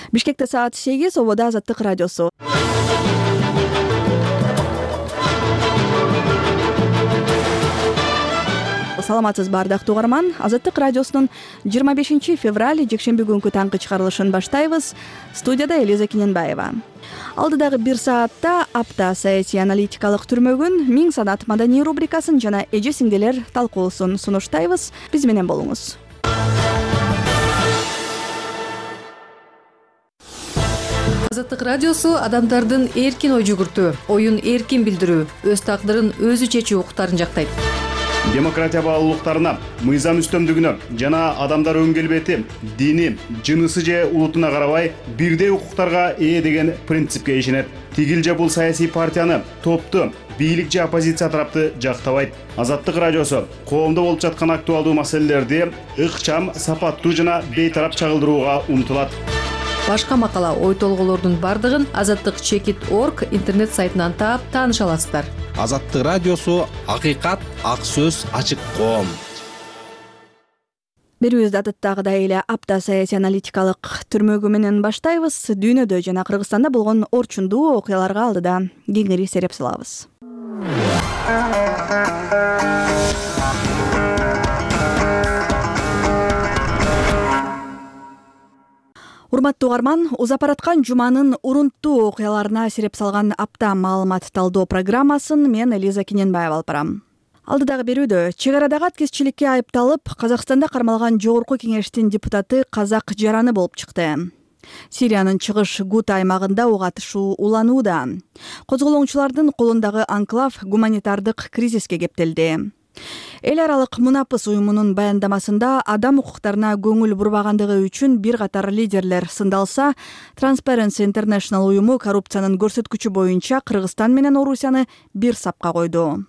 Бишкекте саат 8, обода Азаттык радиосу. Саламатсыз бардактуу угарман. Азаттык радиосунун 25 февраль жекшемби күнкү таңкы чыгарылышын баштайбыз. Студияда Элиза Киненбаева. Алдыдагы 1 саатта апта саясий аналитикалык түрмөгүн, миң санат маданий рубрикасын жана эже сиңдилер талкуусун сунуштайбыз. Биз менен болуңуз. Азаттык радиосу адамдардын эркин ой жүгүртүү, оюн эркин билдирүү, өз тагдырын өзү чечүү укуктарын жактайт. Демократия баалуулуктарына, мыйзам үстөмдүгүнө жана адамдар өн келбети, дини, жынысы же улутуна карабай бирдей укуктарга ээ деген принципке ишенет. Тигил же бул саясий партияны, топту, бийлик же оппозиция тарапты жактабайт. Азаттык радиосу коомдо болуп жаткан актуалдуу маселелерди ыкчам, сапаттуу жана бейтарап чагылдырууга умтулат. Башка макала, ой толголордун бардыгын azattik.org интернет сайтынан таап тааныша аласыздар. Азаттык радиосу акыйкат, ак сөз, ачык коом. Берүүбүздү адаттагыдай эле апта саясий аналитикалык түрмөгү менен баштайбыз. Дүйнөдө жана Кыргызстанда болгон орчундуу окуяларга алдыда кеңири сереп салабыз. Урматтуу угарман, узапараткан жуманын урунттуу окуяларына сереп салган апта маалымат талдоо программасын мен Элиза Киненбаева алып барам. Алдыдагы берүүдө чек арадагы аткезчиликке айыпталып, Казакстанда кармалган Жогорку кеңештин депутаты казак жараны болуп чыкты. Сириянын чыгыш Гута аймагында ок атышуу уланууда. Козголоңчулардын колундагы анклав гуманитардык кризиске кептелди. Эл аралык Мунапыс уюмунун баяндамасында адам укуктарына көңүл бурбагандыгы үчүн бир катар лидерлер сындалса, Transparency International уюму коррупциянын көрсөткүчү боюнча Кыргызстан менен Орусияны бир сапка койду.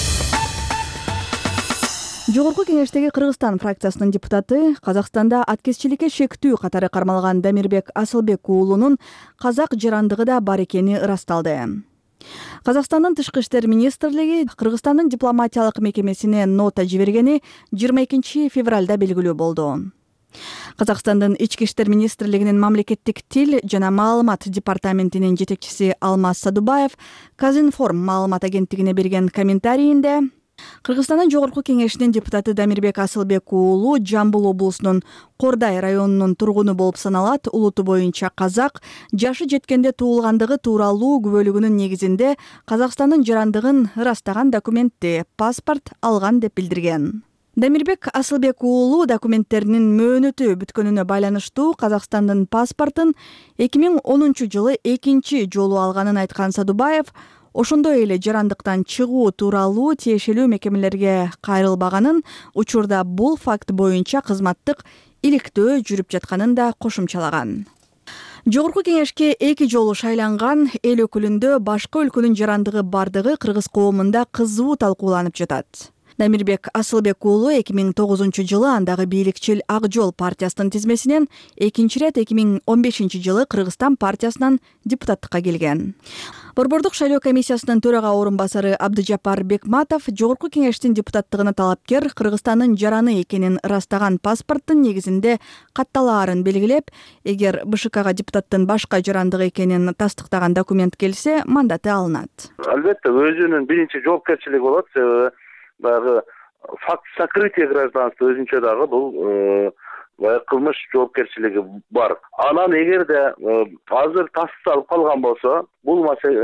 Жогорку кеңештеги Кыргызстан фракциясынын депутаты Казакстанда аткезчиликке шектүү катары кармалган Дамирбек Асылбек уулунун казак жарандыгы да бар экени ырасталды. Казакстандын тышкы иштер министрлиги Кыргызстандын дипломатиялык мекемесине нота жибергени 22 февралда белгилүү болду. Казакстандын ички иштер министрлигинин мамлекеттик тил жана маалымат департаментинин жетекчиси Алмаз Садубаев Казинформ маалымат агенттигине берген комментарийинде Кыргызстандын Жогорку кеңешинин депутаты Дамирбек Асылбек уулу Жамбыл облусунун Кордай районунун тургуну болуп саналат, улуту боюнча казак, жашы жеткенде туулгандыгы тууралуу күбөлүгүнүн негизинде Казакстандын жарандыгын ырастаган документти, паспорт алган деп билдирген. Дамирбек Асылбек уулу документтеринин мөөнөтү бүткөнүнө байланыштуу Казакстандын паспортун 2010 жылы экинчи жолу алганын айткан Садубаев, ошондой эле жарандыктан чыгуу тууралуу тиешелүү мекемелерге кайрылбаганын, учурда бул факт боюнча кызматтык иликтөө жүрүп жатканын да кошумчалаган. Жогорку кеңешке 2 жолу шайланган эл өкүлүндө башка өлкөнүн жарандыгы бардыгы кыргыз коомунда кызуу талкууланып жатат. Дамирбек Асылбек уулу 2009 жылы андагы бийликчил Ак Жол партиясынын тизмесинен, экинчи рет 2015 жылы Кыргызстан партиясынан депутаттыкка келген. Борбордук шайлоо комиссиясынын төрага орун басары Абдыжапар Бекматов Жогорку кеңештин депутаттыгына талапкер Кыргызстандын жараны экенин ырастаган паспорттун негизинде катталаарын белгилеп, эгер БШКга депутаттын башка жарандыгы экенин тастыктаган документ келсе, мандаты алынат. Албетте, өзүнүн биринчи жоопкерчилиги болот. Дагы факт сокрытия гражданства өзүнчө дагы бул кылмыш жоопкерчилиги бар. Анан эгерде азыр тасталып калган болсо, бул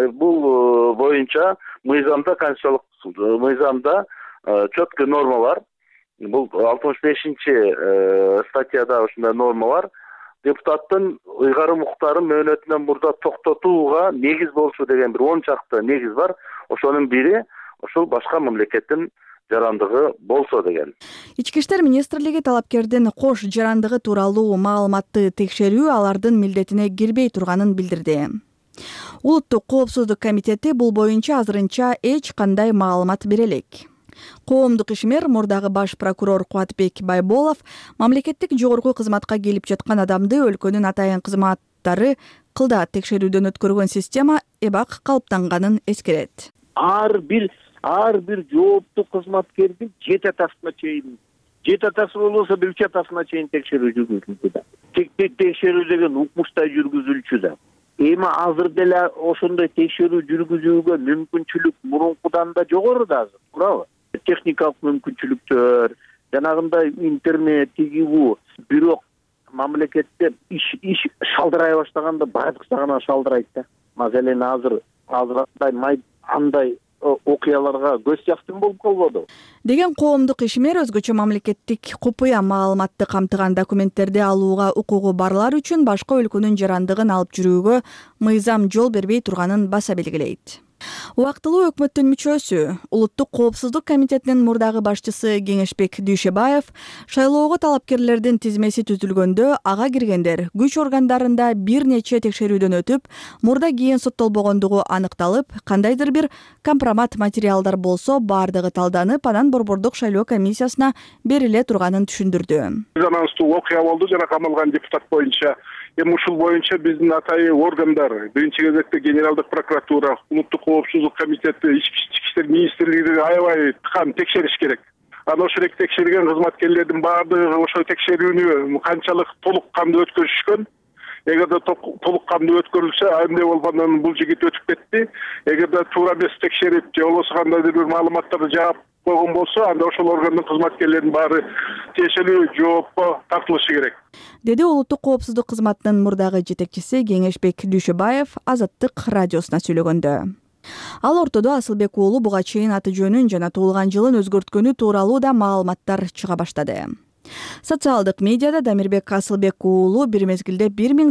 боюнча мыйзамда, конституциялык мыйзамда четкий норма бар. Бул 65-чи статьяда ушундай норма бар. Депутаттын ыйгарым укуктарын мөөнөтүнөн мурда токтотууга негиз болчу деген бир 10 чакты негиз бар. Ошонун бири ошол башка мамлекеттин жарандыгы болсо деген. Ички иштер министрлиги талапкердин кош жарандыгы тууралуу маалыматты текшерүү алардын милдетине кирбей турганын билдирди. Улуттук коопсуздук комитети бул боюнча азырынча эч кандай маалымат бере элек. Коомдук ишмер мурдагы баш прокурор Кубатбек Байболов мамлекеттик жогорку кызматка келип жаткан адамды өлкөнүн атайын кызматтары кылда текшерүүдөн өткөргөн система эбак калыптанганын эскерет. Ар бир жооптуу кызматкердин 7 атасына чейин жети атасы болбосо бир 3 атасына чейин текшерүү жүргүзүлчү да. Текшерүү деген укмуштай жүргүзүлчү да. Эми азыр деле ошондой текшерүү жүргүзүүгө мүмкүнчүлүк мурункудан да жогору да азыр, туурабы? Техникалык мүмкүнчүлүктөр, жанагындай интернет, тигибу, бирок мамлекетте иш шалдырай баштаганда баардык жагынан шалдырайт да. Маселен азыр андай окуяларга көз жактың болуп калбадыбы деген коомдук ишмер өзгөчө мамлекеттик купуя маалыматты камтыган документтерди алууга укугу барлар үчүн башка өлкөнүн жарандыгын алып жүрүүгө мыйзам жол бербей турганын баса белгилейт. Убактылуу өкмөттүн мүчөсү, Улуттук коопсуздук комитетинин мурдагы башчысы Кеңешбек Дүйшөбаев шайлоого талапкерлердин тизмеси түзүлгөндө ага киргендер күч органдарында бир нече текшерүүдөн өтүп, мурда кийин соттолбогондугу аныкталып, кандайдыр бир компромат материалдар болсо баардыгы талданып, анан Борбордук шайлоо комиссиясына бериле турганын түшүндүрдү. Резонанстуу окуя болду жана камалган депутат боюнча. Эми ушул боюнча биздин атайын органдар, биринчи кезекте Генералдык прокуратура, Улуттук коопсуздук комитети, Ички иштер министрлиги аябай тыкан текшериш керек. Анан ошол текшерген кызматкерлердин баардыгы ошол текшерүүнү канчалык толук кандуу өткөрүшкөн. Эгерде толук кандуу өткөрүлсө, андай болгондон бул жигит өтүп кетти. Эгерде туура эмес текшерип, же болбосо кандайдыр бир маалыматтарды жаап койгон болсо, анда ошол органдын кызматкерлеринин баары тиешелүү жоопко тартылышы керек, деди Улуттук коопсуздук кызматынын мурдагы жетекчиси Кеңешбек Дүйшөбаев Азаттык радиосуна сүйлөгөндө. Ал ортодо Асылбек уулу буга чейин аты жөнүн жана туулган жылын өзгөрткөнү тууралуу да маалыматтар чыга баштады. Социалдык медиада Дамирбек Асылбек уулу бир мезгилде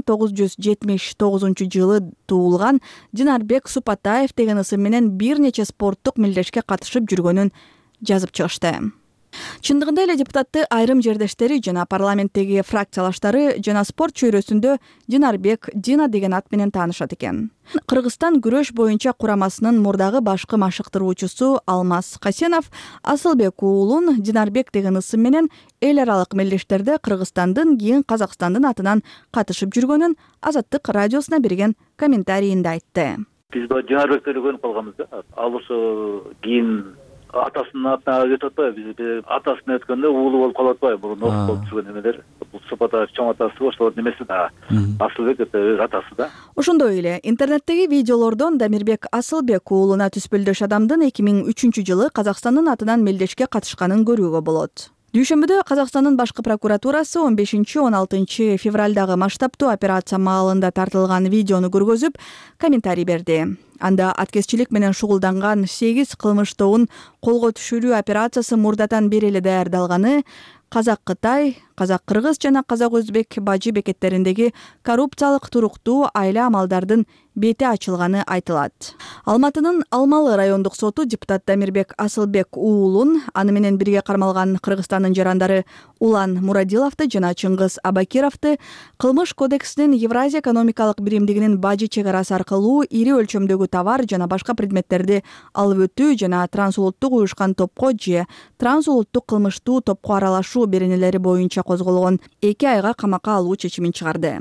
1979 жылы туулган Динарбек Супатаев деген ысым менен бир нече спорттук мелдешке катышып жүргөнүн жазып чыгышты. Чындыгында эле депутатты айрым жердештери жана парламенттеги фракциялаштары жана спорт чөйрөсүндө Динарбек Дина деген ат менен таанышат экен. Кыргызстан күрөш боюнча курамасынын мурдагы башкы машыктыруучусу Алмаз Касенов Асылбек уулун Динарбек деген ысым менен эл аралык мелдештерде Кыргызстандын кийин Казакстандын атынан катышып жүргөнүн Азаттык радиосуна берген комментарийинде айтты. Биз Динарбек деп көрүнүп калганбыз да. Ал ошо кийин атасынын атына өтүп атпайбы, биз атасына өткөндө уулу болуп калып атпайбы, мурун болуп жүргөн эмелер. Бул Супатаев чоң атасы ошол немеси да. Асылбек өз атасы да. Ошондой эле интернеттеги видеолордон Дамирбек Асылбек уулуна түспөлдөш адамдын 2003 жылы Казакстандын атынан мелдешке катышканын көрүүгө болот. Дүйшөмбүдө Казакстандын башкы прокуратурасы 15-16 февралдагы масштабтуу операция маалында тартылган видеону көргөзүп, комментарий берди. Анда аткезчилик менен шугулданган 8 кылмыш тобун колго түшүрүү операциясы мурдатан бери эле даярдалганы, Казак-Кытай, Казак-Кыргыз жана Казак-Өзбек бажы бекеттериндеги коррупциялык туруктуу айла амалдардын бети ачылганы айтылат. Алматынын Алмалы райондук соту депутат Дамирбек Асылбек уулун, аны менен бирге кармалган Кыргызстандын жарандары Улан Мурадиловду жана Чыңгыз Абакировду кылмыш кодексинин Евразия экономикалык биримдигинин бажы чегарасы аркылуу ири өлчөмдөгү товар жана башка предметтерди алып өтүү жана трансулуттук уюшкан топко же трансулуттук кылмыштуу топко аралашуу беренелери боюнча козголгон 2 айга камакка алуу чечимин чыгарды.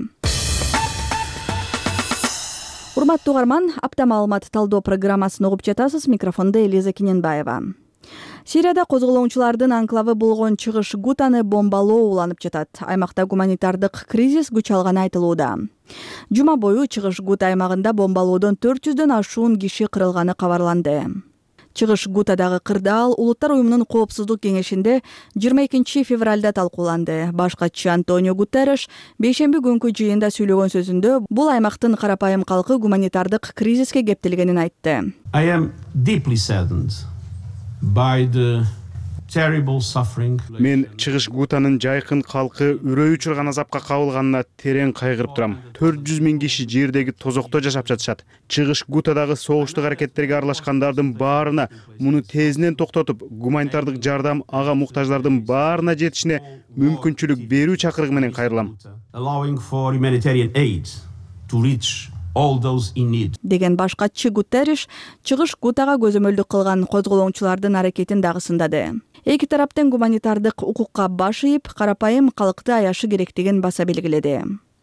Урматтуу угарман, апта маалымат талдоо программасын угуп жатасыз. Микрофондо Элиза Киненбаева. Сирияда козголоочулардын анклавы болгон Чыгыш Гутаны бомбалоо уланып жатат. Аймакта гуманитардык кризис күч алганы айтылууда. Жума бою Чыгыш Гута аймагында бомбалоодон 400дөн ашуун киши кырылганы кабарланды. Чыгыш Гутадагы кырдаал Улуттар уюмунун коопсуздук кеңешинде 22 февралда талкууланды. Баш катчы Антонио Гутерреш бейшемби күнкү жыйында сүйлөгөн сөзүндө бул аймактын карапайым калкы гуманитардык кризиске кептелгенин айтты. I am deeply saddened by the terrible suffering. Мен Чыгыш Гутанын жайкын калкы үрөй учурган азапка кабылганына терең кайгырып турам. 400 000 киши жердеги тозокто жашап жатышат. Чыгыш Гутадагы согуштук аракеттерге аралашкандардын баарына муну тезинен токтотуп, гуманитардык жардам ага муктаждардын баарына жетишине мүмкүнчүлүк берүү чакырыгы менен кайрылам. Allowing for humanitarian aid to reach all those in need. Деген баш катчы Гутерреш Чыгыш Гутага көзөмөлдүк кылган козголоочулардын аракетин дагы сындады. Эки тараптын гуманитардык укукка баш ийип, карапайым калкты аяшы керектигин баса белгиледи.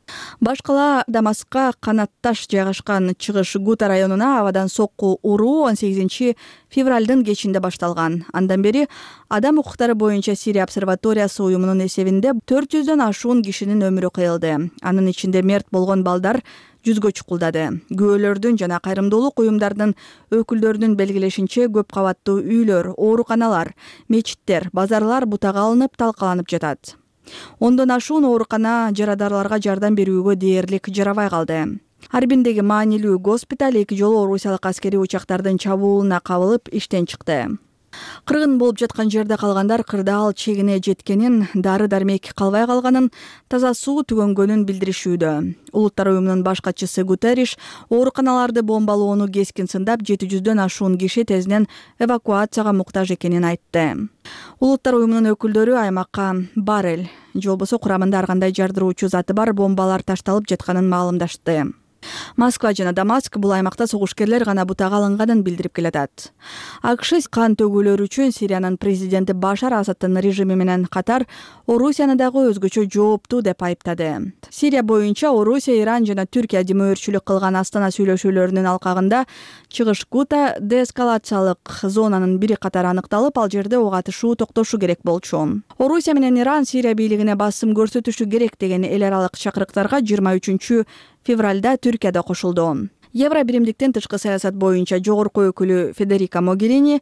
Баш кала Дамаскка канатташ жайгашкан чыгыш Гута районуна абадан сокку уруу 18 февралдын кечинде башталган. Андан бери адам укуктары боюнча Сирия обсерваториясы уюмунун эсебинде 400дөн ашуун кишинин өмүрү кыйылды. Анын ичинде мерт болгон балдар 100гө чукулдады. Күбөлөрдүн жана кайрымдуулук уюмдардын өкүлдөрүнүн белгилешинче көп кабаттуу үйлөр, ооруканалар, мечиттер, базарлар бутага алынып талкаланып жатат. Ондон ашуун оорукана жарадарларга жардам берүүгө дээрлик жарабай калды. Арбиндеги маанилүү госпиталь 2 жолу орусиялык аскерий учактардын чабуулуна кабылып иштен чыкты. Кыргын болуп жаткан жерде калгандар кырдаал чегине жеткенин, дары-дармек калбай калганын, таза суу түгөнгөнүн билдиришүүдө. Улуттар уюмунун баш катчысы Гутерриш ооруканаларды бомбалоону кескин сындап, 700дөн ашуун киши тезинен эвакуацияга муктаж экенин айтты. Улуттар уюмунун өкүлдөрү аймакка баррель, же болбосо курамында ар кандай жардыруучу заты бар бомбалар ташталып жатканын маалымдашты. Москва жана Дамаск бул аймакта согушкерлер гана бутага алынганын билдирип келатат. АКШ кан төгүүлөр үчүн Сириянын президенти Башар Асадтын режими менен катар Орусияны дагы өзгөчө жооптуу деп айыптады. Сирия боюнча Орусия, Иран жана Түркия демөөрчүлүк кылган Астана сүйлөшүүлөрүнүн алкагында чыгыш Гута деэскалациялык зонанын бири катары аныкталып, ал жерде ок атышуу токтошу керек болчу. Орусия менен Иран Сирия бийлигине басым көрсөтүшү керек деген эл аралык чакырыктарга 23 февралда Түркияда кошулду. Евро биримдиктин тышкы саясат боюнча жогорку өкүлү Федерика Могерини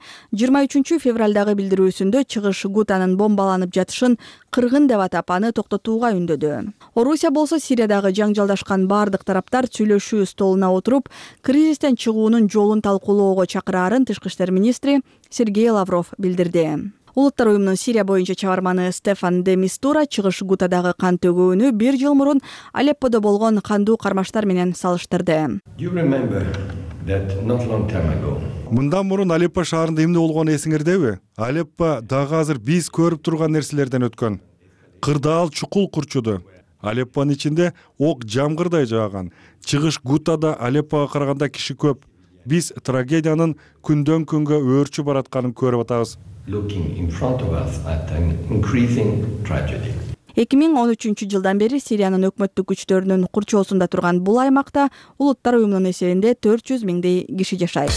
23 февралдагы билдирүүсүндө чыгыш Гутанын бомбаланып жатышын кыргын деп атап, аны токтотууга үндөдү. Орусия болсо Сириядагы жаңжалдашкан бардык тараптар сүйлөшүү столуна отуруп, кризистен чыгуунун жолун талкуулоого чакыраарын тышкы иштер министри Сергей Лавров билдирди. Улуттар уюмунун Сирия боюнча чабарманы Стефан де Мистура чыгыш Гутадагы кан төгүүнү 1 жыл мурун Алепподо болгон кандуу кармаштар менен салыштырды. Мындан мурун Алеппо шаарында эмне болгону эсиңердеби? Алеппо дагы азыр биз көрүп турган нерселерден өткөн. Кырдаал чукул курчуду. Алеппонун ичинде ок жамгырдай жааган. Чыгыш Гутада Алеппого караганда киши көп. Биз трагедиянын күндөн күнгө өөрчү баратканын көрүп атабыз. 2013 жылдан бери Сириянын өкмөттүк күчтөрүнүн курчоосунда турган бул аймакта улуттар уюмунун эсебинде 400 миңдей киши жашайт.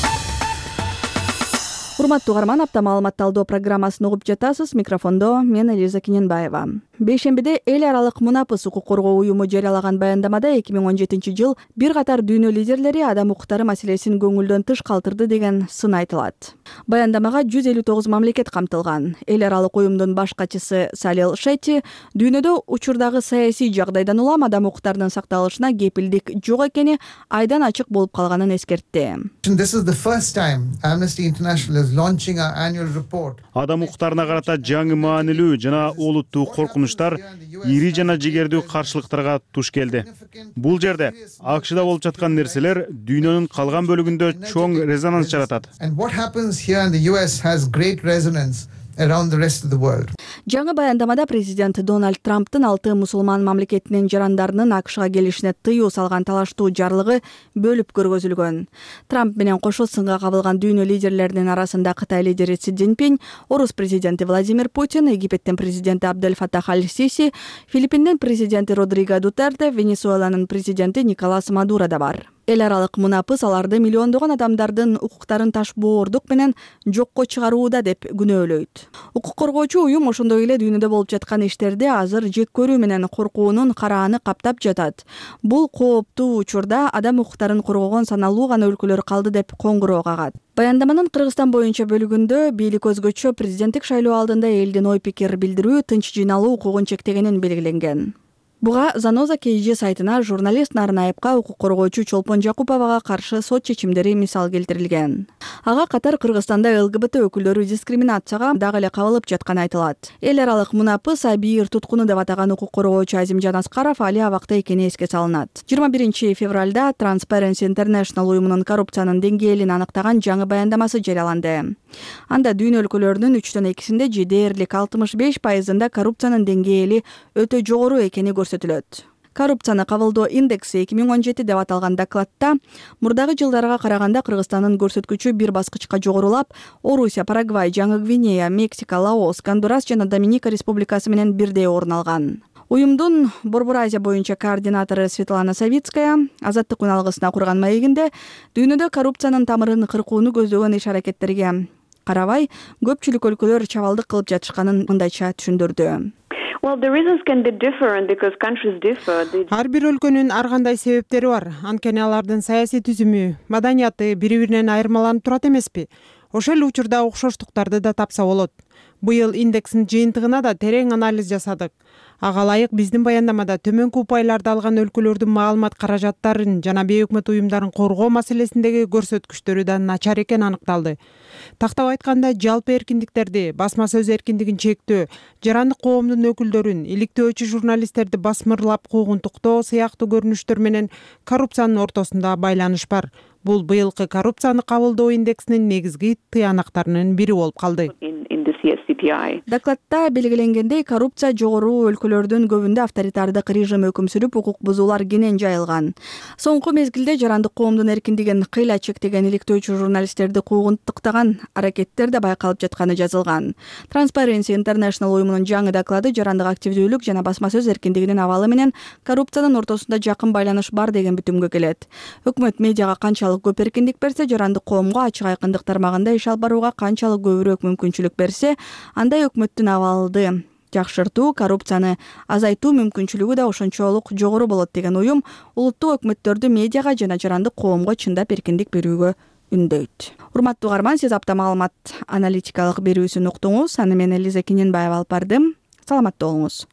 Урматтуу угарман, апта маалымат талдоо программасын угуп жатасыз. Микрофондо мен Элиза Кененбаева. Бейшембиде эл аралык мунапыс укук коргоо уюму жарыялаган баяндамада 2017 жыл бир катар дүйнө лидерлери адам укуктары маселесин көңүлдөн тыш калтырды деген сын айтылат. Баяндамага 159 мамлекет камтылган. Эл аралык уюмдун баш катчысы Салил Шетти дүйнөдө учурдагы саясий жагдайдан улам адам укуктарынын сакталышына кепилдик жок экени айдан ачык болуп калганын эскертти. This is the first time Amnesty International is launching our annual report. Адам укуктарына карата жаңы маанилүү жана олуттуу коркунучтар ири жана жигердүү каршылыктарга туш келди. Бул жерде АКШда болуп жаткан нерселер дүйнөнүн калган бөлүгүндө чоң резонанс жаратат. And what happens here in the US has great resonance around the rest of the world. Жаңы баяндамада президент Дональд Трамптын 6 мусулман мамлекетинин жарандарынын АКШга келишине тыюу салган талаштуу жарлыгы бөлүп көргөзүлгөн. Трамп менен кошо сынга кабылган дүйнө лидерлеринин арасында Кытай лидери Си Цзиньпин, Орус президенти Владимир Путин, Египеттин президенти Абдель Фатах Аль-Сиси, Филиппиндин президенти Родриго Дутерте, Венесуэланын президенти Николас Мадуро да бар. Эл аралык мунапыс аларды миллиондогон адамдардын укуктарын ташбоордук менен жокко чыгарууда деп күнөөлөйт. Укук коргоочу уюм ошондой эле дүйнөдө болуп жаткан иштерде азыр жек көрүү менен коркуунун карааны каптап жатат. Бул кооптуу учурда адам укуктарын коргогон саналуу гана өлкөлөр калды деп коңгуроо кагат. Баяндаманын Кыргызстан боюнча бөлүгүндө бийлик өзгөчө президенттик шайлоо алдында элдин ой пикир билдирүү, тынч жыйналуу укугун чектегенин белгиленген. Буга Заноза KG сайтына журналист Нарын Айыпка укук коргоочу Чолпон Жакуповага каршы сот чечимдери мисал келтирилген. Ага катар Кыргызстанда ЛГБТ өкүлдөрү дискриминацияга дагы эле кабылып жатканы айтылат. Эл аралык мунапыс абийир туткуну деп атаган укук коргоочу Азимжан Аскаров али абакта экени эске салынат. 21 февралда Transparency International уюмунун коррупциянын деңгээлин аныктаган жаңы баяндамасы жарыяланды. Анда дүйнө өлкөлөрүнүн 3/2 же дээрлик 65%-ында коррупциянын деңгээли өтө жогору экени көрсөтүлөт. Коррупцияны кабылдоо индекси 2017 деп аталган докладта мурдагы жылдарга караганда Кыргызстандын көрсөткүчү бир баскычка жогорулап, Орусия, Парагвай, Жаңы Гвинея, Мексика, Лаос, Гондурас жана Доминика республикасы менен бирдей орун алган. Уюмдун Борбор Азия боюнча координатору Светлана Савицкая Азаттык үналгысына курган маегинде дүйнөдө коррупциянын тамырын кыркууну көздөгөн иш-аракеттерге карабай көпчүлүк өлкөлөр чабалдык кылып жатышканын мындайча түшүндүрдү. Ар бир өлкөнүн ар кандай себептери бар. Анткени алардын саясий түзүмү, маданияты бири-биринен айырмаланып турат эмеспи? Ошол эле учурда окшоштуктарды да тапса болот. Быйыл индекстин жыйынтыгына да терең анализ жасадык. Ага ылайык биздин баяндамада төмөнкү упайларды алган өлкөлөрдүн маалымат каражаттарын жана бейөкмөт уюмдарын коргоо маселесиндеги көрсөткүчтөрү да начар экени аныкталды. Тактап айтканда, жалпы эркиндиктерди, басма сөз эркиндигин чектөө, жарандык коомдун өкүлдөрүн, иликтөөчү журналисттерди басмырлап куугунтуктоо сыяктуу көрүнүштөр менен коррупциянын ортосунда байланыш бар. Бул быйылкы коррупцияны кабылдоо индексинин негизги тыянактарынын бири болуп калды. Докладта белгиленгендей, коррупция жогору өлкөлөрдүн көбүндө авторитардык режим өкүм сүрүп, укук бузуулар кенен жайылган. Соңку мезгилде жарандык коомдун эркиндигин кыйла чектеген иликтөөчү журналисттерди куугунтуктаган аракеттер да байкалып жатканы жазылган. Transparency International уюмунун жаңы доклады жарандык активдүүлүк жана басма сөз эркиндигинин абалы менен коррупциянын ортосунда жакын байланыш бар деген бүтүмгө келет. Өкмөт медиага канчалык көп эркиндик берсе, жарандык коомго ачык айкындык тармагында иш алып барууга канчалык көбүрөөк мүмкүнчүлүк берсе, андай өкмөттүн абалды жакшыртуу, коррупцияны азайтуу мүмкүнчүлүгү да ошончолук жогору болот деген уюм улуттук өкмөттөрдү медиага жана жарандык коомго чындап эркиндик берүүгө үндөйт. Урматтуу угарман, сиз апта маалымат аналитикалык берүүсүн уктуңуз. Аны мен Элиза Кененбаева алып бардым. Саламатта болуңуз.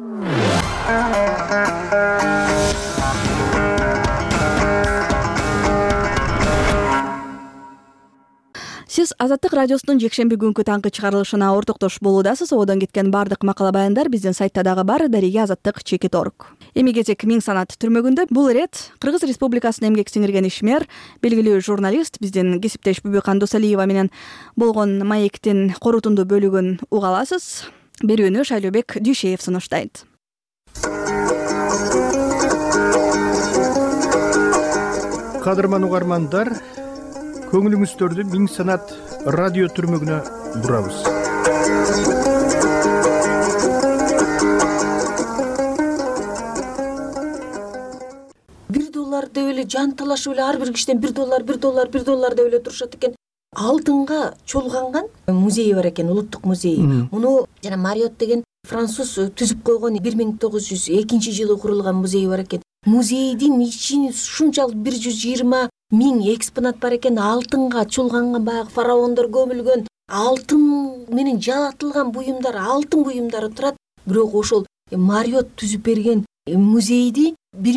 Сиз Азаттык радиосунун жекшемби күнкү таңкы чыгарылышына ортоктош болуудасыз. Одон кеткен бардык макала баяндар биздин сайтта дагы бар, дареге azattik.org. Эми кезек Миң Санат түрмөгүндө. Бул ирет Кыргыз Республикасынын эмгек сиңирген ишмер, белгилүү журналист, биздин кесиптеш Бүбүкан Досалиева менен болгон маектин корутунду бөлүгүн уга аласыз. Берүүнү Шайлообек Дүйшеев сунуштайт. Кадырман угармандар, көңүлүңүздөрдү Миң Санат радио түрмөгүнө бурабыз. $1 деп эле жан талашып эле ар бир кишиден $1 деп эле турушат экен. Алтынга чолганган музей бар экен, улуттук музей. Муну жана Мариот деген француз түзүп койгон 1902-жылы курулган музей бар экен. Музейдин ичин ушунчалык 120 миң экспонат бар экен. Алтынга чолганган баягы фараондор көмүлгөн, алтын менен жалатылган буюмдар, алтын буюмдары турат. Бирок ошол Мариот түзүп берген музейди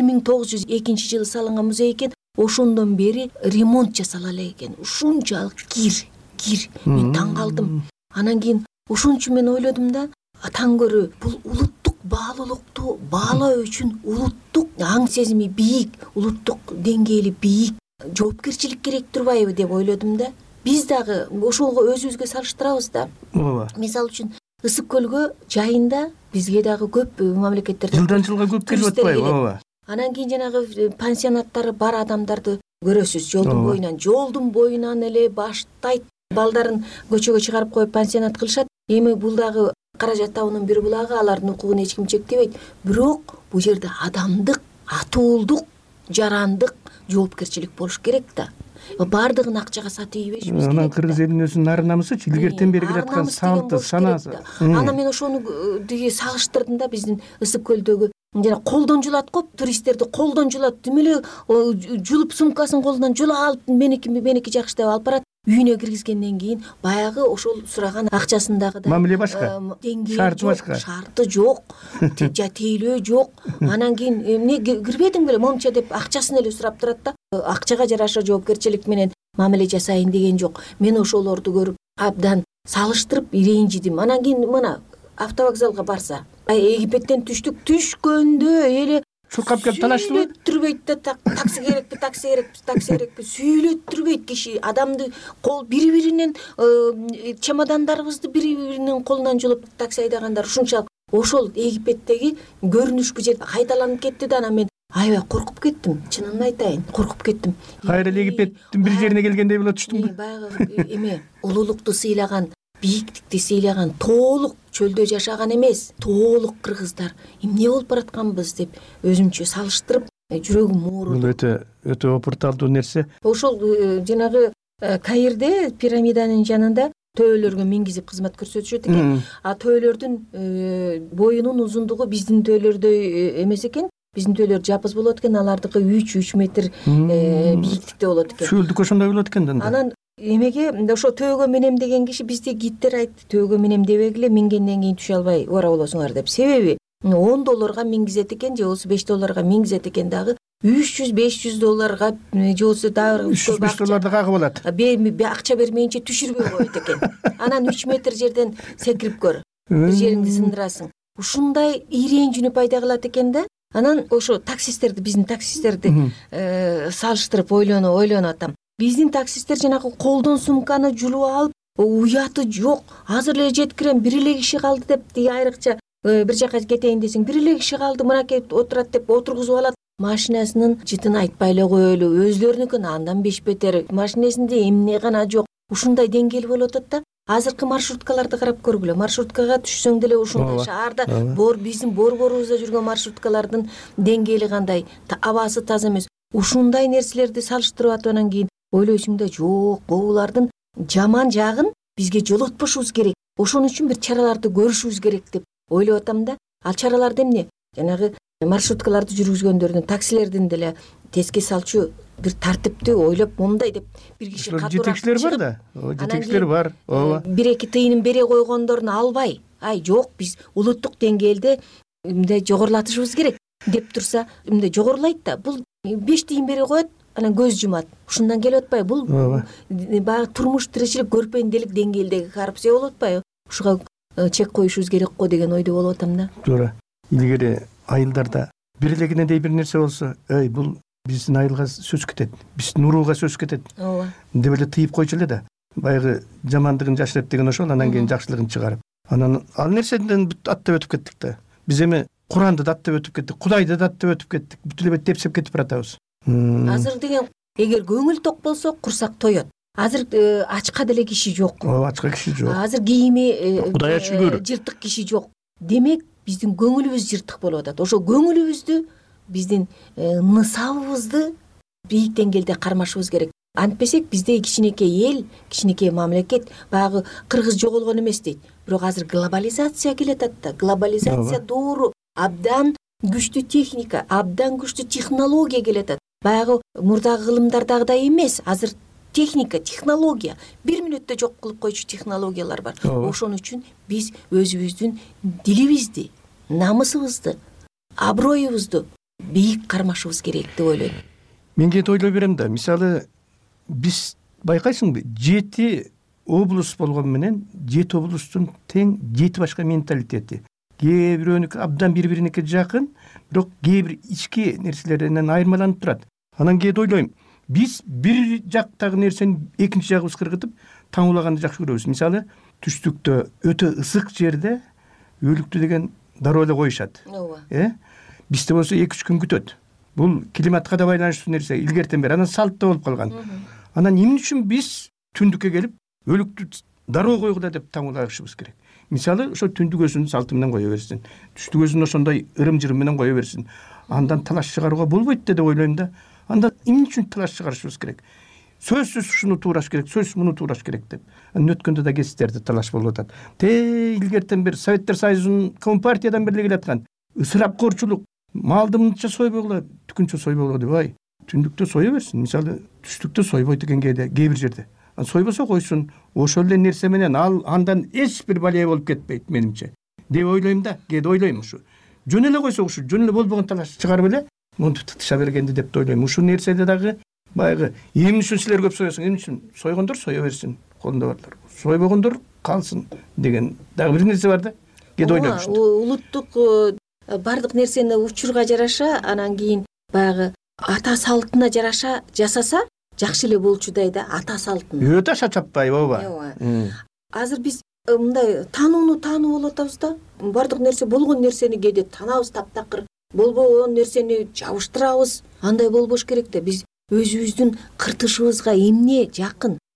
1902-жылы салынган музей экен. Ошондон бери ремонт жасала эле экен. Ушунчалык кир. Мен таң калдым. Анан кийин ошончу мен ойлодум да, таң көрө бул улуттук баалуулукту баалоо үчүн улуттук аң сезими бийик, улуттук деңгээли бийик жоопкерчилик керек турбайбы деп ойлодум да. Биз дагы ошого өзүбүзгө салыштырабыз да. Ооба. Мисалы үчүн Ысык көлгө жайында бизге дагы көп мамлекеттерден жылдан жылга көп келип атпайбы? Ооба. Анан кийин жанагы пансионаттары бар адамдарды көрөсүз жолдун боюнан эле баштайт. Балдарын көчөгө чыгарып коюп пансионат кылышат. Эми бул дагы каражат табуунун бир булагы, алардын укугун эч ким чектебейт. Бирок бул жерде адамдык, атуулдук, жарандык жоопкерчилик болуш керек да. Бардыгын акчага сатып ийбешпиз. Анан кыргыз элинин өзүнүн ар намысы илгертен бери келаткан салты, санасы. Анан мен ошону салыштырдым да, биздин Ысык көлдөгү жана колдон жулат го, туристтерди колдон жулат. Демеле жулуп сумкасын колунан жула алып меники жакшы деп алып барат. Үйүнө киргизгенден кийин баягы ошол сураган акчасындагы да мамиле башка, шарты башка. Шарты жок, тейлөө жок. Анан кийин эмне кирбедиң беле момча деп акчасын эле сурап турат да. Акчага жараша жоопкерчилик менен мамиле жасайын деген жок. Мен ошолорду көрүп абдан салыштырып иренжидим. Анан кийин мына автовокзалга барса, Египеттен түшкөндө эле чуркап келип талаштыбы? Сүйлөттүрбөйт да, такси керекпи, сүйлөттүрбөйт киши. Адамды кол бири-биринен чемодандарыбызды бири-биринин колунан жулуп такси айдагандар ушунчалык. Ошол Египеттеги көрүнүш бу жерде кайталанып кетти да, анан мен аябай коркуп кеттим. Чынын айтайын, коркуп кеттим. Кайра Египеттин бир жерине келгендей болот түштүңбү? Баягы эме улуулукту сыйлаган бийиктикти сыйлаган тоолук чөлдө жашаган эмес, тоолук кыргыздар эмне болуп баратканбыз деп өзүмчө салыштырып жүрөгүм ооруду. Бул өтө опурталдуу нерсе. Ошол жанагы Каирде пирамиданын жанында төөлөргө мингизип кызмат көрсөтүшөт экен. А төөлөрдүн боюнун узундугу биздин төөлөрдөй эмес экен. Биздин төөлөр жапыз болот экен, алардыкы 3 метр бийиктикте болот экен. Чөлдүк ошондой болот экен да. Анан эмеге ошо төөгө минем деген киши бизде гидтер айтты, төөгө минем дебегиле, мингенден кийин түшө албай ора болосуңар деп. Себеби $10 мингизет экен, же болбосо $5 мингизет экен, дагы $300-500 же болбосо дагы $300-500 кагы болот. Акча бермейинче түшүрбөй коет экен. Анан 3 метр жерден секирип көр, бир жериңди сындырасың. Ушундай иренжүүнү пайда кылат экен да. Анан ошо таксисттерди, биздин таксисттерди салыштырып ойлонуп атам. Биздин таксисттер жанагы колдон сумканы жулуп алып, уяты жок, азыр эле жеткирем, бир эле киши калды деп, тиги айрыкча бир жака кетейин десең, бир эле киши калды, мына келип отурат деп отургузуп алат. Машинасынын жытын айтпай эле коелу, өзлөрүнүкүн андан бешбетер, машинесинде эмне гана жок. Ушундай деңгээл болуп атат да. Азыркы маршруткаларды карап көргүлө. Маршруткага түшсөң деле ушундай шаарда биздин борборубузда жүргөн маршруткалардын деңгээли кандай, абасы таза эмес. Ушундай нерселерди салыштырып атып анан кийин ойлойсуң да, жок, булардын жаман жагын бизге жолотпошубуз керек. Ошон үчүн бир чараларды көрүшүбүз керек деп ойлоп атам да. Ал чаралар эмне? Жанагы маршруткаларды жүргүзгөндөрдүн, таксилердин деле теске салчу бир тартипти ойлоп, мындай деп бир киши катуураак жетекчилер бар да. Жетекчилер бар. Ооба. 1-2 тыйынын бере койгондорун албай, жок, биз улуттук деңгээлде мындай жогорулатышыбыз керек деп турса, мындай жогорулайт да. Бул 5 тыйын бере коет, анан көз жумат. Ушундан келип атпайбы? Бул баягы турмуш тиричилик көрпендилик деңгээлдеги коррупция болуп атпайбы? Ушуга чек коюшубуз керек го деген ойдо болуп атам да. Туура. Илгери айылдарда бир элегинедей бир нерсе болсо, бул биздин айылга сөз кетет, биздин урууга сөз кетет деп эле тыйып койчу эле да. Баягы жамандыгын жашырып деген ошол, анан кийин жакшылыгын чыгарып. Анан ал нерседен бүт аттап өтүп кеттик да. Биз эми Куранды да аттап өтүп кеттик, Кудайды да аттап өтүп кеттик. Бүт эле тепсеп кетип баратабыз. Азыр деген эгер көңүл ток болсо курсак тоет. Азыр ачка деле киши жок. Ачка киши жок. Азыр кийими Кудайга шүгүр. Жыртык киши жок. Демек, биздин көңүлүбүз жыртык болуп атат. Ошо көңүлүбүздү, биздин нысабыбызды бийик деңгээлде кармашыбыз керек. Антпесек бизде кичинекей эл, кичинекей мамлекет, баягы кыргыз жоголгон эмес дейт. Бирок азыр глобализация келет атта. Глобализация доору, абдан күчтүү техника, абдан күчтүү технология келет атат. Баягы мурдагы кылымдардагыдай эмес. Азыр техника, технология, 1 мүнөттө жок кылып койчу технологиялар бар. Ошон үчүн биз өзүбүздүн дилибизди, намысыбызды, аброюбузду бийик кармашыбыз керек деп ойлойм. Мен кээ ойлой берем да, мисалы биз байкайсыңбы, 7 облус болгон менен 7 облустун тең 7 башка менталитети. Кээ бирөөнүкү абдан бири-биринике жакын, бирок кээ бир ички нерселеринен айырмаланып турат. Анан кээ ойлойм, биз бир жактагы нерсени экинчи жагыбыз кыргытып таңуулаганды жакшы көрөбүз. Мисалы, түштүктө өтө ысык жерде өлүктү деген дароо эле коюшат. Бизде болсо 2-3 күн күтөт. Бул климатка да байланыштуу нерсе, илгертен бери анан салтта болуп калган. Анан эмне үчүн биз түндүккө келип өлүктү дароо койгула деп таңуулашыбыз керек. Мисалы, ошо түндүгөсүн салты менен кое берсин, түштүгөсүн ошондой ырым-жырым менен кое берсин. Андан талаш чыгарууга болбойт деп ойлойм да. Анда эмне үчүн талаш чыгарышыбыз керек? Сөзсүз ушуну туураш керек, сөзсүз муну туураш керек деп. Анан өткөндө да кесиптерде талаш болуп атат. Илгертен бери Советтер Союзунун Компартиядан бери келаткан ысырапкорчулук, малды мынча сойбогула, түкүнчө сойбогула деп, түндүктө сое берсин. Мисалы, түштүктө сойбойт экен кээ бир жерде. Сойбосо койсун, ошол эле нерсе менен андан эч бир балия болуп кетпейт менимче. Деп ойлойм да, кээ ойлойм ушу. Жөн эле койсо ушу, жөн эле болбогон талаш чыгарып эле монтип тытыша бергенди деп ойлойм. Ушул нерседе дагы баягы эмне үчүн силер көп соесуң, эмне үчүн сойгондор сое берсин, колунда барлар. Сойбогондор калсын деген дагы бир нерсе бар да. Кээ ойлойм ушу. Улуттук бардык нерсени учурга жараша, анан кийин баягы ата салтына жараша жасаса жакшы эле болчудай да, ата салтын. Өтө шачаппай, ооба. Азыр биз мындай таанууну болуп атабыз да. Бардык нерсе, болгон нерсени кээде таанабыз таптакыр, болбогон нерсени жабыштырабыз. Андай болбош керек да. Биз өзүбүздүн кыртышыбызга эмне жакын,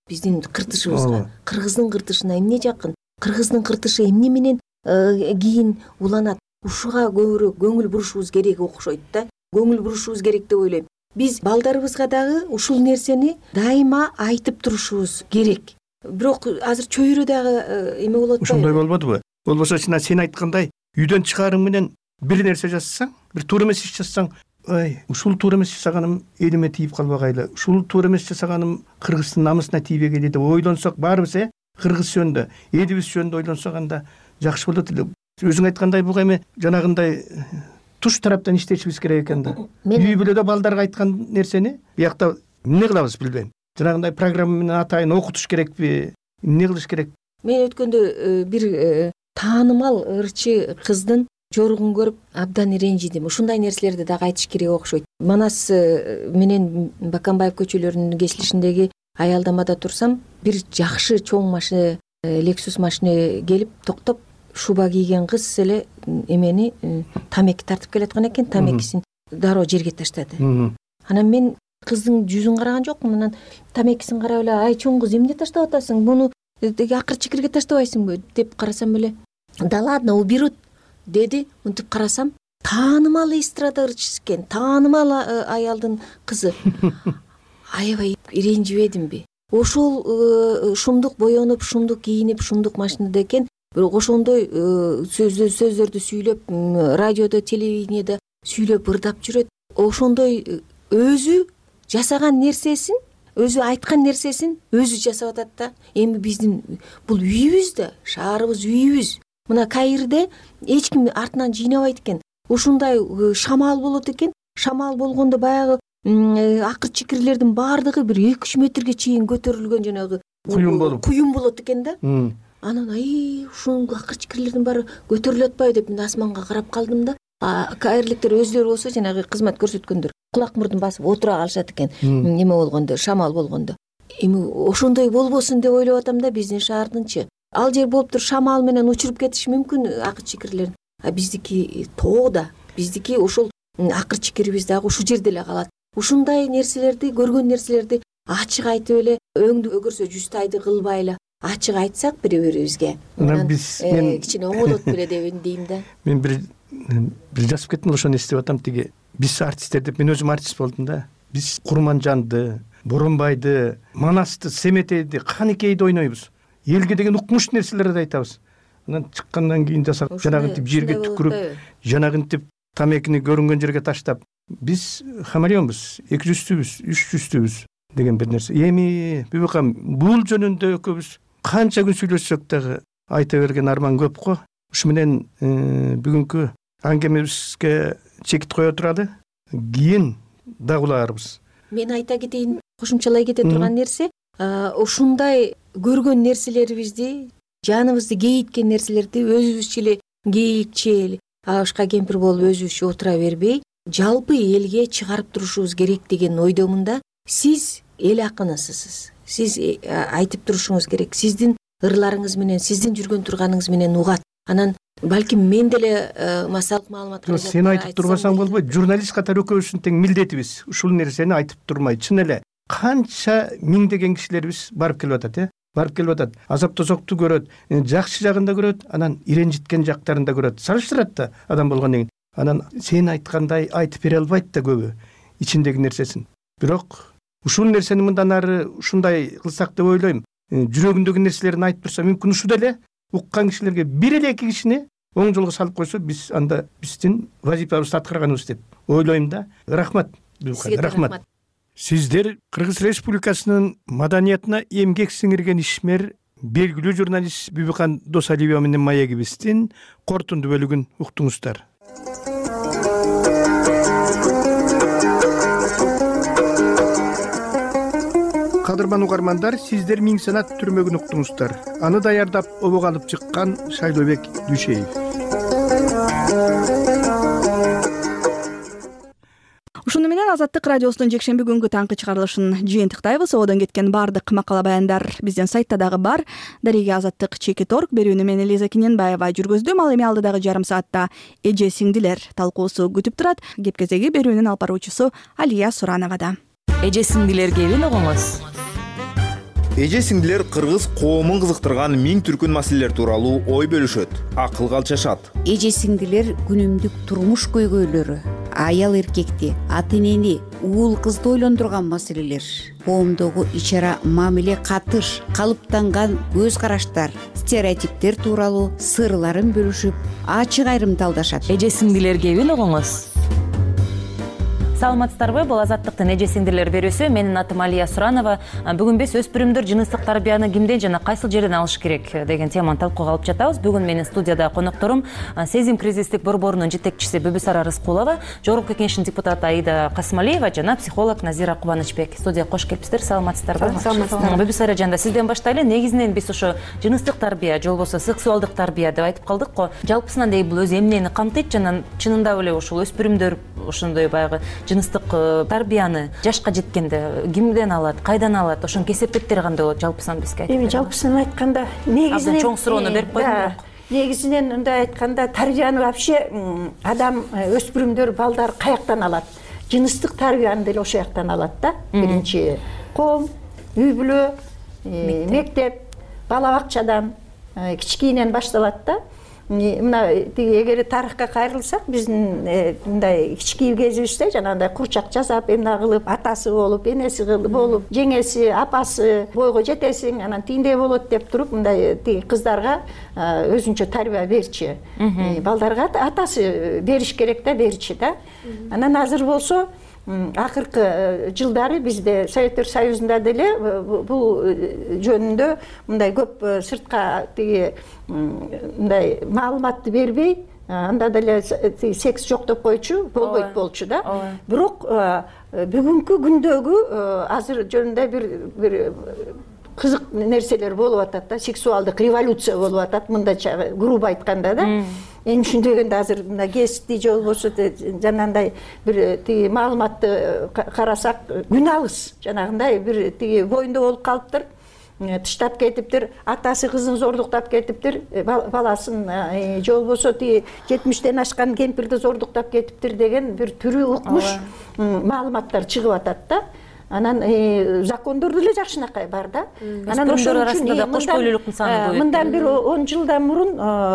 биздин кыртышыбызга, кыргыздын кыртышына эмне жакын, кыргыздын кыртышы эмне менен кийин уланат, ушуга көбүрөөк көңүл бурушубуз керек окшойт да. Көңүл бурушубуз керек деп ойлойм. Биз балдарыбызга дагы ушул нерсени дайыма айтып турушубуз керек. Бирок азыр чөйрө дагы эме болот. Ошондой болбодубу? Болбосо сен айткандай үйдөн чыгарың менен бир нерсе жасасаң, бир туура эмес иш жасасаң, ой, ушул туура эмес жасаганым элиме тийип калбагайлы, ушул туура эмес жасаганым кыргыздын намысына тийбегейли деп ойлонсок, баарыбыз кыргыз жөнүндө, элибиз жөнүндө ойлонсок анда жакшы болот эле. Өзүң айткандай буга эми жанагындай туш тараптан иштешибиз керек экен да. Үй бүлөдө балдарга айткан нерсени биякта эмне кылабыз билбейм. Жанагындай программа менен атайын окутуш керекпи, эмне кылыш керек? Мен өткөндө бир таанымал ырчы кыздын жоругун көрүп абдан ренжидим. Ушундай нерселерди дагы айтыш керек окшойт. Манас менен Баканбаев көчөлөрүнүн кесилишиндеги аялдамада турсам, бир жакшы чоң машина, Lexus машина келип токтоп, шуба кийген кыз эле эмени тамеки тартып келаткан экен, тамекисин дароо жерге таштады. Анан мен кыздын жүзүн караган жокмун, анан тамекисин карап эле, ай чоң кыз эмне таштап атасың? Буну акыр чикирге таштабайсыңбы деп карасам эле, да ладно, уберут деди. Мынтип карасам, таанымал эстрада ырчысы экен, таанымал аялдын кызы. Аябай ренжибедимби? Ошол шумдук боенуп, шумдук кийинип, шумдук машинада экен. Бирок ошондой сөздөрдү сүйлөп, радиодо, телевидениеде сүйлөп ырдап жүрөт. Ошондой өзү жасаган нерсесин, өзү айткан нерсесин өзү жасап атат да. Эми биздин бул үйүбүз да, шаарыбыз үйүбүз. Мына Каирде эч ким артынан жыйнабайт экен. Ушундай шамал болот экен. Шамал болгондо баягы акыр чикирлердин баардыгы бир 2-3 метрге чейин көтөрүлгөн жанагы куюм болот экен да. Анан ушул акыр чикирлердин баары көтөрүлүп атпайбы деп мен асманга карап калдым да. Каирликтер өздөрү болсо жанагы кызмат көрсөткөндөр кулак мурдун басып отура калышат экен. Неме болгондо, шамал болгондо. Эми ошондой болбосун деп ойлоп атам да, биздин шаардынчы. Ал жер болуптур, шамал менен учуруп кетиши мүмкүн акыр чикирлерин. Биздики тоодо, биздики ошол акыр чикирибиз дагы ушул жерде эле калат. Ушундай нерселерди, көргөн нерселерди ачык айтып эле, өңдү өгөрсө жүз тайды кылбайлы, ачык айтсак бири-бирибизге. Мен кичине оңолот беле деп дейм да. Мен бир жазып кеттим, ошону эстеп атам. Тиги биз артисттер деп, мен өзүм артист болдум да. Биз Курманжанды, Боронбайды, Манасты, Семетейди, Каныкейди ойнойбуз. Элге деген укмуш нерселерди айтабыз. Анан чыккандан кийин жасак, жанагынтип жерге түкүрүп, жанагынтип тамекини көрүнгөн жерге таштап, биз хамелеонбуз, 200-түбүз, 300-түбүз деген бир нерсе. Эми Бүбүкам, бул жөнүндө экөөбүз канча күн сүйлөшсөк дагы айта берген арман көп го. Ушу менен бүгүнкү аңгемебизге чекит кое туралы. Кийин дагы улаарбыз. Мен айта кетейин, кошумчалай кете турган нерсе, ушундай көргөн нерселерибизди, жаныбызды кейиткен нерселерди өзүбүзчө эле кейикчи, ашка кемпир болуп өзүбүзчө отура бербей, жалпы элге чыгарып турушубуз керек деген ойдомун да. Сиз эл акынысысыз. Сиз айтып турушуңуз керек. Сиздин ырларыңыз менен, сиздин жүргөн турганыңыз менен угат. Анан балким мен деле массалык маалыматка сен айтып турбасаң болбойт. Журналист катары экөөбүздүн тең милдетибиз. Ушул нерсени айтып турмай, чын эле канча миңдеген кишилерибиз барып келип атат, барып келип атат. Азап тозокту көрөт, жакшы жагында көрөт, анан иренжиткен жактарында көрөт. Салыштырат да адам болгондон кийин. Анан сен айткандай айтып бере албайт да көбү ичиндеги нерсесин. Бирок ушул нерсени мындан ары ушундай кылсак деп ойлойм. Жүрөгүндөгү нерселерин айтып турса, мүмкүн ушул эле уккан кишилерге бир эле эки кишини оң жолго салып койсо, биз анда биздин вазифабызды аткарганыбыз деп ойлойм да. Рахмат. Рахмат. Сиздер Кыргыз Республикасынын маданиятына эмгек сиңирген ишмер, белгилүү журналист Бүбүкан Досалиева менен маегибиздин кортунду бөлүгүн уктуңуздар. Кадырман угармандар, сиздер Миң санат түрмөгүн уктуңуздар. Аны даярдап обого алып чыккан Шайлообек Дүйшеев. Ушуну менен Азаттык радиосунун жекшемби күнгү таңкы чыгарылышын жыйынтыктайбыз. Ободон кеткен баардык макала баяндар биздин сайтта дагы бар. Дареге Азаттык чекит.орг берүүнү мен Элиза Кененбаева жүргүздүм. Ал эми алдыдагы жарым саатта эже сиңдилер талкуусу күтүп турат. Кеп кезеги берүүнүн алып баруучусу Алия Суранова да. Эже сиңдилер кебин угуңуз. Эже сиңдилер кыргыз коомун кызыктырган миң түркүн маселелер тууралуу ой бөлүшөт, акылга алчашат. Эже сиңдилер күнүмдүк турмуш көйгөйлөрү, аял эркекти, ата энени, уул кызды ойлондурган маселелер, коомдогу ич-ара мамиле, катыш, калыптанган көз караштар, стереотиптер тууралуу сырларын бөлүшүп, ачык айрымдалдашат. Эже сиңдилерге эбин угуңуз. Саламатсыздарбы? Бул Азаттыктын эже сиңдилер берүүсү. Менин атым Алия Суранова. Бүгүн биз өспүрүмдөр жыныстык тарбияны кимден жана кайсыл жерден алыш керек деген теманы талкууга алып жатабыз. Бүгүн менин студияда конокторум Сезим кризистик борборунун жетекчиси Бүбүсара Рыскулова, Жогорку кеңештин депутаты Аида Касымалиева жана психолог Назира Кубанычбек. Студияга кош келипсиздер. Саламатсыздарбы? Бүбүсара жанда сизден баштайлы. Негизинен биз ошо жыныстык тарбия же болбосо сексуалдык тарбия деп айтып калдык го. Жалпысынан дей бул өзү эмнени камтыйт жана чынында эле ушул өспүрүмдөр ошондой баягы жыныстык тарбияны жашка жеткенде кимден алат, кайдан алат, ошонун кесепеттери кандай болот жалпысынан бизге айтып бериңиз. Жалпысынан айтканда, негизинен чоң суроону берип койдум бирок. Негизинен мындай айтканда, тарбияны вообще адам, өспүрүмдөр, балдар каяктан алат? Жыныстык тарбияны деле ошол жактан алат да. Биринчи коом, үй бүлө, мектеп, бала бакчадан кичинен башталат да. Мына эгер тарыхка кайрылсак, биздин мындай кички кезибизде жанагындай курчак жасап, эмне кылып, атасы болуп, энеси болуп, жеңеси, апасы, бойго жетесиң, анан тиндей болот деп туруп, мындай кыздарга өзүнчө тарбия берчи. Балдарга атасы бериш керек да, берчи да. Анан азыр болсо, акыркы жылдары бизде Советтер Союзунда деле бул жөнүндө мындай көп сыртка мындай маалыматты бербей, анда деле секс жок деп койчу, болбойт болчу да. Бирок бүгүнкү күндөгү азыр жөнүндө бир кызык нерселер болуп атат да, сексуалдык революция болуп атат, мындайча грубо айтканда да. Эми ушундегенде азыр мына кесипти же болбосо жанагындай бир маалыматты карасак, күн алыс жанагындай бир боюнда болуп калыптыр, тыштап кетиптир, атасы кызын зордуктап кетиптир, баласын же болбосо 70-тен ашкан кемпирди зордуктап кетиптир деген бир түрү укмуш маалыматтар чыгып атат да. Анан закондор деле жакшынакай бар да. Анан ошол арасында да кош бойлуулуктун саны көбөйт. Мындан бир 10 жылдан мурун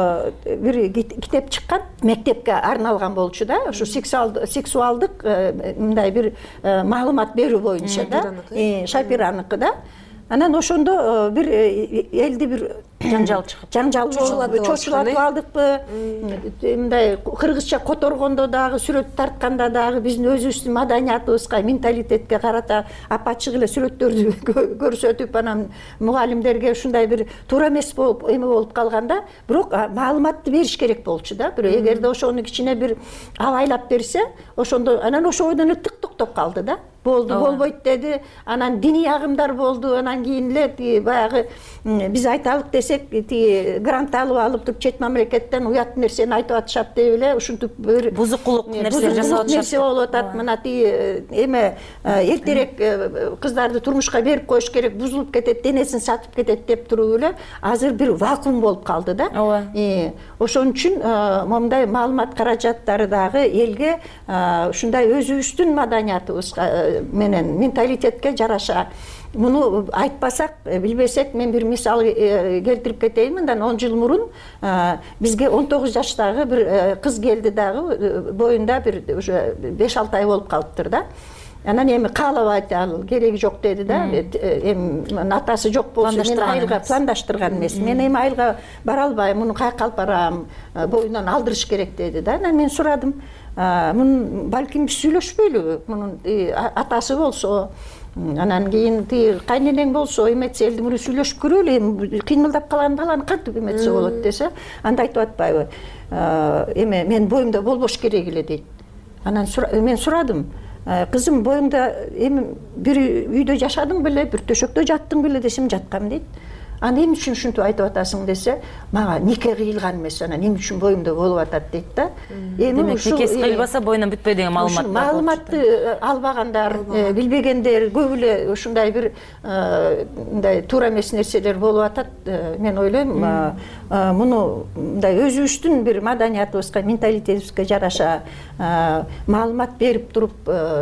бир китеп чыккан, мектепке арналган болчу да. Ошо сексуалдык мындай бир маалымат берүү боюнча да. Шапираныкы да. Анан ошондо бир элди бир жаңжал чыгып, чочулатып алдыкпы, мындай кыргызча которгондо дагы, сүрөт тартканда дагы биздин өзүбүздүн маданиятыбызга, менталитетке карата апачык эле сүрөттөрдү көрсөтүп, анан мугалимдерге ушундай бир туура эмес болуп, эме болуп калганда, бирок маалыматты бериш керек болчу да. Бирок эгерде ошону кичине бир абайлап берсе, ошондо анан ошо ойдон эле тык токтоп калды да. Болду, болбойт деди. Анан диний агымдар болду. Анан кийин эле баягы биз айталык десек, грант алып туруп чет мамлекеттен уят нерсени айтып атышат деп эле ушинтип бир бузукулук нерсе жасап атышат. Нерсе болуп атат. Мына эме эртерээк кыздарды турмушка берип коюш керек, бузулуп кетет, денесин сатып кетет деп туруп эле азыр бир вакуум болуп калды да. Ошон үчүн момундай маалымат каражаттары дагы элге ушундай өзүбүздүн маданиятыбызга менен менталитетке жараша. Муну айтпасак, билбесек, мен бир мисал келтирип кетейин. Мындан 10 жыл мурун бизге 19 жаштагы бир кыз келди дагы, боюнда бир уже 5-6 ай болуп калыптыр да. Анан эми каалабайт, ал кереги жок деди да. Эми атасы жок болсо мен айылга пландаштырган эмес. Мен эми айылга бара албайм, муну каяка алып барам, боюнан алдырыш керек деди да. Анан мен сурадым, мун балким сүйлөшпөйлүбү? Мунун атасы болсо, анан кийин кайненең болсо, эметсе элдин менен сүйлөшүп көрөлү, эми кыймылдап калган баланы кантип эметсе болот десе, анда айтып атпайбы? Эме мен боюмда болбош керек эле дейт. Анан мен сурадым, кызым, боюңда эми бир үйдө жашадың беле, бир төшөктө жаттың беле десем, жаткам дейт. анан эмне үчүн ушинтип айтып атасың десе, мага нике кыйылган эмес, анан эмне үчүн боюмда болуп атат дейт да. Демек никеси кыйылбаса боюнан бүтпөйт деген маалымат. Маалыматты албагандар, билбегендер көп эле ушундай бир мындай туура эмес нерселер болуп атат. Мен ойлойм, муну мындай өзүбүздүн бир маданиятыбызга, менталитетибизге жараша маалымат берип туруп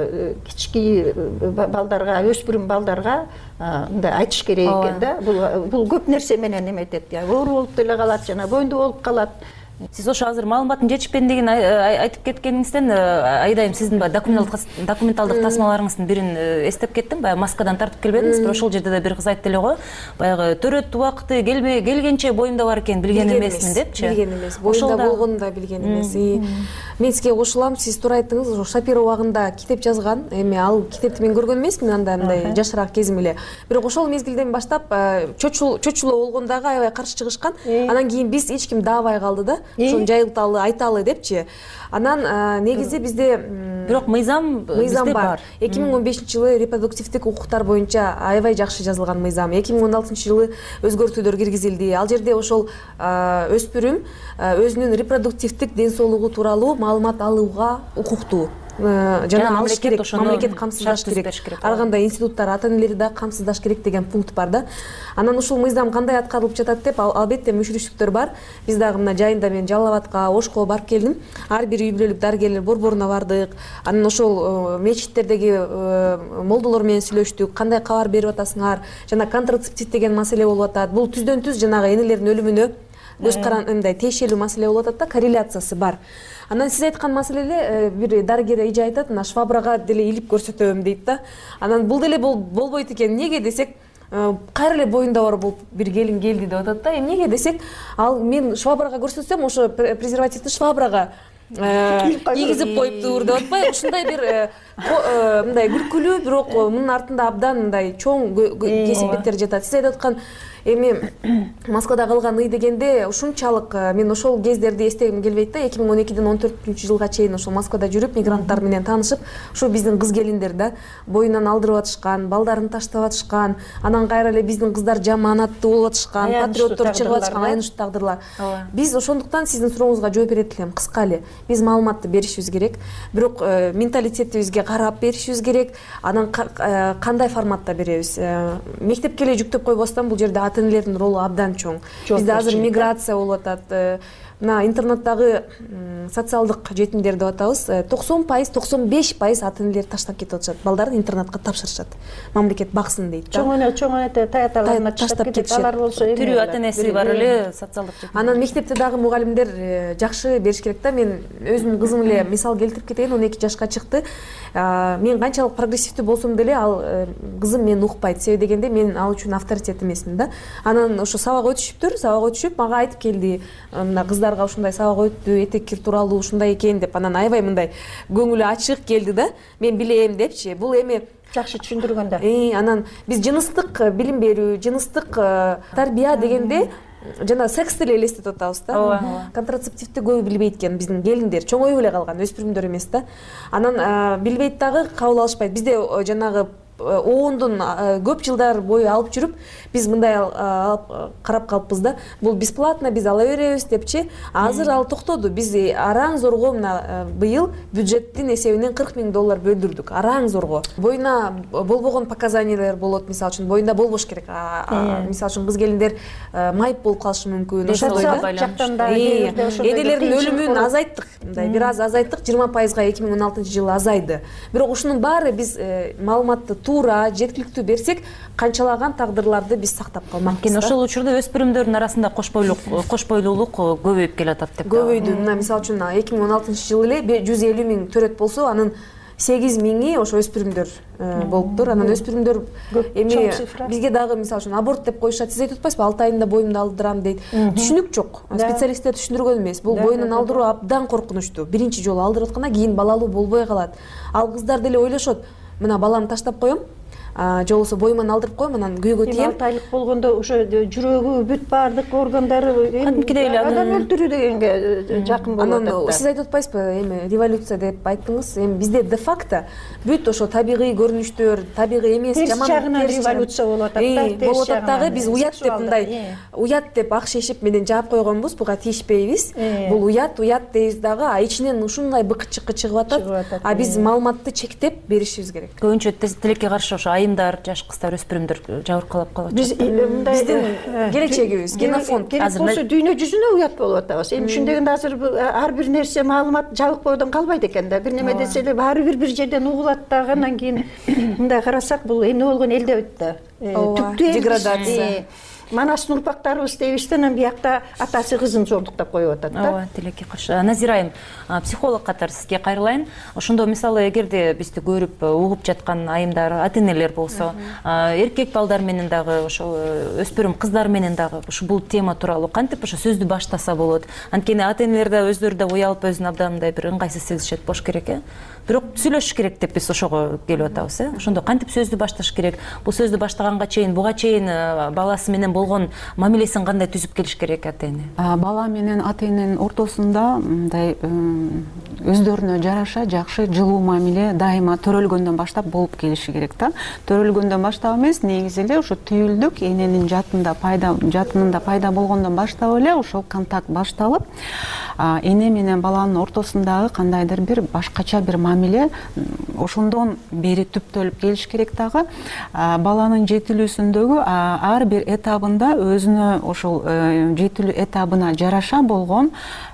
кички балдарга, өспүрүм балдарга мындай айтыш керек экен да. Бул көп нерсе менен эметет. Оору болуп деле калат, жана боюнда болуп калат. Сиз ошо азыр маалыматтын жетишпендигин айтып кеткениңизден айдайым сиздин документалдык тасмаларыңыздын бирин эстеп кеттим. Баягы маскадан тартып келбедиңиз, бирок ошол жерде да бир кыз айтты эле го. Баягы төрөт убакыты келгенче боюмда бар экен, билген эмесмин депчи. Билген эмес, боюмда болгону да билген эмес. Мен сизге кошулам, сиз туура айттыңыз. Ошо Шапира убагында китеп жазган. Эми ал китепти мен көргөн эмесмин анда мындай жашыраак кезим эле. Бирок ошол мезгилден баштап чочулоо болгондагы аябай каршы чыгышкан. Анан кийин биз эч ким даабай калды да. Ошону жайылталы, айталы депчи. Анан негизи бизде бирок мыйзам бар. 2015-жылы репродуктивдик укуктар боюнча аябай жакшы жазылган мыйзам. 2016-жылы өзгөртүүлөр киргизилди. Ал жерде ошол өспүрүм өзүнүн репродуктивдик ден соолугу тууралуу маалымат алууга укуктуу. Жана алыш керек, мамлекет камсыздаш керек. Ар кандай институттар, ата-энелери да камсыздаш керек деген пункт бар да. Анан ушул мыйзам кандай аткарылып жатат деп албетте мүшүрүштүктөр бар. Биз дагы мына жайында мен Жалал Абадка, Ошко барып келдим. Ар бир үй бүлөлүк дарыгерлер борборуна бардык. Анан ошол мечиттердеги молдолор менен сүйлөштүк. Кандай кабар берип атасыңар? Жана контрацептив деген маселе болуп атат. Бул түздөн түз жанагы энелердин өлүмүнө көз каранымдай тиешелүү маселе болуп атат да, корреляциясы бар. Анан сиз айткан маселеде бир дарыгер эже айтат, мына швабрага деле илип көрсөтөм дейт да. Анан бул деле болбойт экен. Неге десек, кайра эле боюнда бар болуп бир келин келди деп атат да. Эмнеге десек, ал мен швабрага көрсөтсөм, ошо презервативди швабрага кийгизип коюптур деп атпайбы? Ушундай бир мындай күлкүлүү, бирок мунун артында абдан мындай чоң кесипеттер жатат. Сиз айтып аткан эми Москвада калган ый дегенде ушунчалык мен ошол кездерди эстегим келбейт да. 2012-ден 14-жылга чейин ошол Москвада жүрүп, мигранттар менен таанышып, ошо биздин кыз келиндер да боюнан алдырып атышкан, балдарын таштап атышкан, анан кайра эле биздин кыздар жамаанаттуу болуп атышкан, патриоттор чыгып атышкан, аянычтуу тагдырлар. Биз ошондуктан сиздин сурооңузга жооп берет элем, кыска эле. Биз маалыматты беришибиз керек, бирок менталитетибизге карап беришибиз керек. Анан кандай форматта беребиз? Мектепке эле жүктөп койбостон бул жерде ата-энелердин ролу абдан чоң. Бизде азыр миграция болуп атат. Мына интернеттагы социалдык жетимдер деп атабыз. 90%, 95% ата-энелер таштап кетип атышат. Балдарын интернетке тапшырышат. Мамлекет баксын дейт да. Чоң таяталарына таштап кетишет. Алар болсо тирүү ата-энеси бар эле социалдык жетим. Анан мектепте дагы мугалимдер жакшы бериш керек да. Мен өзүмдүн кызым эле мисал келтирип кетейин, 12 жашка чыкты. Мен канчалык прогрессивдүү болсом деле ал кызым мени укпайт. Себеби дегенде мен ал үчүн авторитет эмесмин да. Анан ошо сабак өтүшүп мага айтып келди. Мына кыздарга ушундай сабак өттү, этек кир тууралуу ушундай экен деп. Анан аябай мындай көңүлү ачык келди да. Мен билем депчи. Бул эми жакшы түшүндүргөндө. Анан биз жыныстык билим берүү, жыныстык тарбия дегенде жана секс деле элестетип атабыз да. Контрацептивди көбү билбейт экен биздин келиндер, чоңоюп эле калган, өспүрүмдөр эмес да. Анан билбейт дагы, кабыл алышпайт. Бизде жанагы оондун көп жылдар бою алып жүрүп, биз мындай карап калыппыз да. Бул бесплатно, биз ала беребиз депчи. Азыр ал токтоду. Биз араң зорго мына быйыл бюджеттин эсебинен $40,000 бөлдүрдүк. Араң зорго. Боюна болбогон показаниялер болот, мисалы үчүн боюнда болбош керек. Мисалы үчүн кыз келиндер майып болуп калышы мүмкүн. Ошондой жактан да энелердин өлүмүн азайттык. Мындай бир аз азайттык, 20%-га 2016-жылы азайды. Бирок ушунун баары биз маалыматты туура, жеткиликтүү берсек, канчалаган тагдырларды биз сактап калмакпыз. Ошол учурда өспүрүмдөрдүн арасында кош бойлуулук көбөйүп келатат деп. Көбөйдү. Мына мисалы үчүн 2016-жылы эле 150,000 төрөт болсо, анын 8,000 ошо өспүрүмдөр болуптур. Анан өспүрүмдөр эми бизге дагы мисалы үчүн аборт деп коюшат. Сиз айтып атпайсызбы, 6 айында боюмду алдырам дейт. Түшүнүк жок. Специалисттер түшүндүргөн эмес. Бул боюнан алдыруу абдан коркунучтуу. Биринчи жолу алдырып атканда кийин балалуу болбой калат. Ал кыздар деле ойлошот, мына баламды таштап коем, же болбосо боюман алдырып коем, анан күйгө тием. 6 айлык болгондо уже жүрөгү бүт баардык органдары кадимкидей эле адам өлтүрүү дегенге жакын болуп атат. Анан сиз айтып атпайсызбы, эми революция деп айттыңыз. Эми бизде де факто бүт ошо табигый көрүнүштөр, табигый эмес, жаман жагынан революция болуп атат да. Болуп атат дагы. Биз уят деп мындай уят деп ак шешип менен жаап койгонбуз, буга тийишпейбиз. Бул уят дейбиз дагы, а ичинен ушундай быкычыкка чыгып атат. А биз маалыматты чектеп беришибиз керек. Көбүнчө тилекке каршы ошо айымдар, жаш кыздар, өспүрүмдөр жабыркалап калат. Биздин келечегибиз, генофонд. Керек болсо дүйнө жүзүнө уят болуп атабыз. Эми ошон дегенде азыр ар бир нерсе маалымат жабыкпоодон калбайт экен да. Бир неме десе эле баары бир жерден угулат дагы, анан кийин мындай карасак бул эмне болгон эл дебит да. Түптүү деградация. Манаштын урпактарыбыз дейбиз да, анан биякта атасы кызын жолдуктап коюп атат да. Ооба, тилекке каршы. Назира айым, психолог катары сизге кайрылайын. Ошондо мисалы эгерде бизди көрүп угуп жаткан айымдар, ата-энелер болсо, эркек балдар менен дагы, ошо өспүрүм кыздар менен дагы бул тема тууралуу кантип ошо сөздү баштаса болот? Анткени ата-энелер да өздөрү да уялып, өзүн абдан мындай бир ыңгайсыз сезишет болуш керек, Бирок сүйлөшүш керек деп биз ошого келип атабыз, Ошондо кантип сөздү башташ керек? Бул сөздү баштаганга чейин, буга чейин баласы менен болгон мамилесин кандай түзүп келиш керек ата-эне? Бала менен ата-эненин ортосунда мындай өздөрүнө жараша жакшы жылуу мамиле дайыма төрөлгөндөн баштап болуп келиши керек да. Төрөлгөндөн баштап эмес, негизи эле ошо түйүлдүк эненин жатынында пайда болгондон баштап эле ошол контакт башталып, эне менен баланын ортосундагы кандайдыр бир башкача бир мамиле ошондон бери түптөлүп келиш керек дагы. Баланын жетилүүсүндөгү ар бир этабында өзүнө ошол жетилүү этабына жараша болгон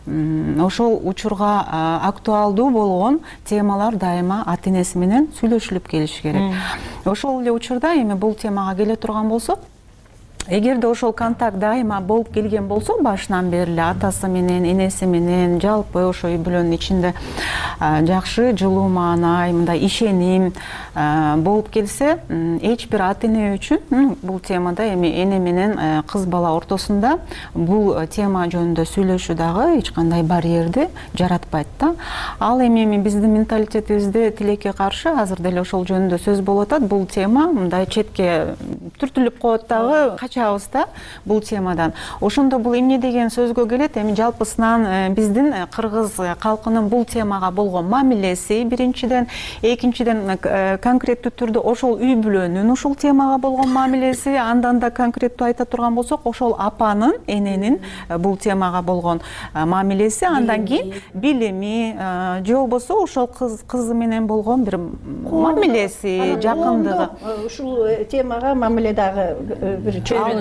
ошол учурга актуалдуу болгон темалар дайыма ата-энеси менен сүйлөшүлүп келиш керек. Ошол эле учурда эми бул темага келе турган болсок, эгерде ошол контакт дайыма болуп келген болсо, башынан бери эле атасы менен, энеси менен, жалпы ошо үй бүлөнүн ичинде жакшы жылуу маанай, мындай ишеним болуп келсе, эч бир ата-эне үчүн бул темада эми эне менен кыз бала ортосунда бул тема жөнүндө сүйлөшүү дагы эч кандай барьерди жаратпайт да. Ал эми биздин менталитетибизде тилекке каршы азыр деле ошол жөнүндө сөз болуп атат. Бул тема мындай четке түртүлүп коет дагы, качабыз да бул темадан. Ошондо бул эмне деген сөзгө келет? Эми жалпысынан биздин кыргыз калкынын бул темага болгон мамилеси биринчиден, экинчиден конкреттүү түрдө ошол үй бүлөнүн ушул темага болгон мамилеси, андан да конкреттүү айта турган болсок, ошол апанын, эненин бул темага болгон мамилеси, андан кийин билими, же болбосо ошол кызы менен болгон бир мамилеси, жакындыгы. Ушул темага мамиле дагы бир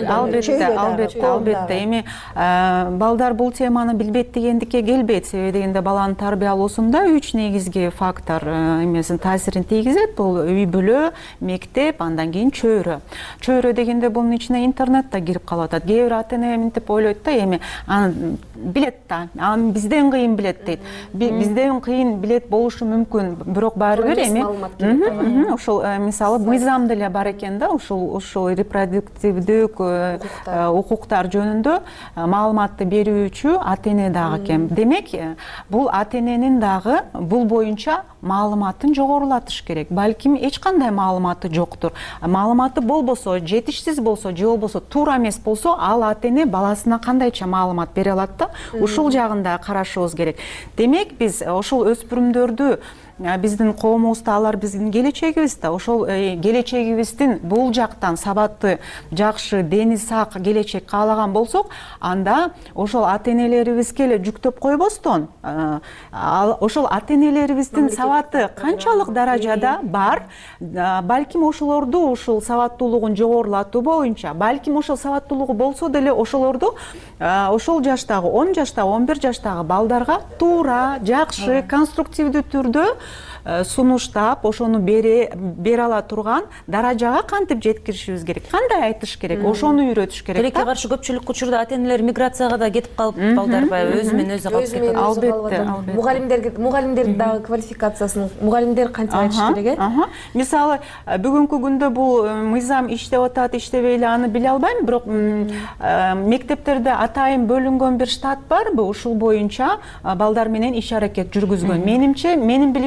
Албетте. Эми балдар бул теманы билбейт дегендикке келбейт. Себеби дегенде баланын тарбиялоосунда 3 негизги фактор эмесин таасирин тийгизет. Бул үй бүлө, мектеп, андан кийин чөйрө. Чөйрө дегенде бунун ичине интернет да кирип калып атат. Кээ бир ата-эне мынтип ойлойт да, эми аны билет да, аны бизден кыйын билет дейт. Бизден кыйын билет болушу мүмкүн, бирок баары бир эми ошол мисалы мыйзам деле бар экен да, ошол репродуктивдүү укуктар жөнүндө маалыматты берүүчү ата-эне дагы экен. Демек, бул ата-эненин дагы бул боюнча маалыматын жогорулатыш керек. Балким эч кандай маалыматы жоктур. Маалыматы болбосо, жетишсиз болсо, же болбосо туура эмес болсо, ал ата-эне баласына кандайча маалымат бере алат да, ушул жагын да карашыбыз керек. Демек, биз ошол өспүрүмдөрдү биздин коомубузда алар биздин келечегибиз да, ошол келечегибиздин бул жактан сабатты, жакшы, дени сак келечек каалаган болсок, анда ошол ата-энелерибизге эле жүктөп койбостон, ошол ата-энелерибиздин сабаты канчалык даражада бар, балким ошолорду ушул сабаттуулугун жогорулатуу боюнча, балким ошол сабаттуулугу болсо деле ошолорду ошол жаштагы 10 жаштагы, 11 жаштагы балдарга туура, жакшы, конструктивдүү түрдө сунуштап, ошону бере ала турган даражага кантип жеткиришибиз керек, кандай айтыш керек, ошону үйрөтүш керек. Тилекке каршы көпчүлүк учурда ата-энелер миграцияга да кетип калып, балдар өзү менен өзү калып кетет. Албетте. Мугалимдердин дагы квалификациясын мугалимдер кантип айтыш керек? Мисалы, бүгүнкү күндө бул мыйзам иштеп атат, иштебей эле, аны биле албайм, бирок мектептерде атайын бөлүнгөн бир штат барбы? Ушул боюнча балдар менен иш аракет жүргүзгөн. Менимче, менин билишим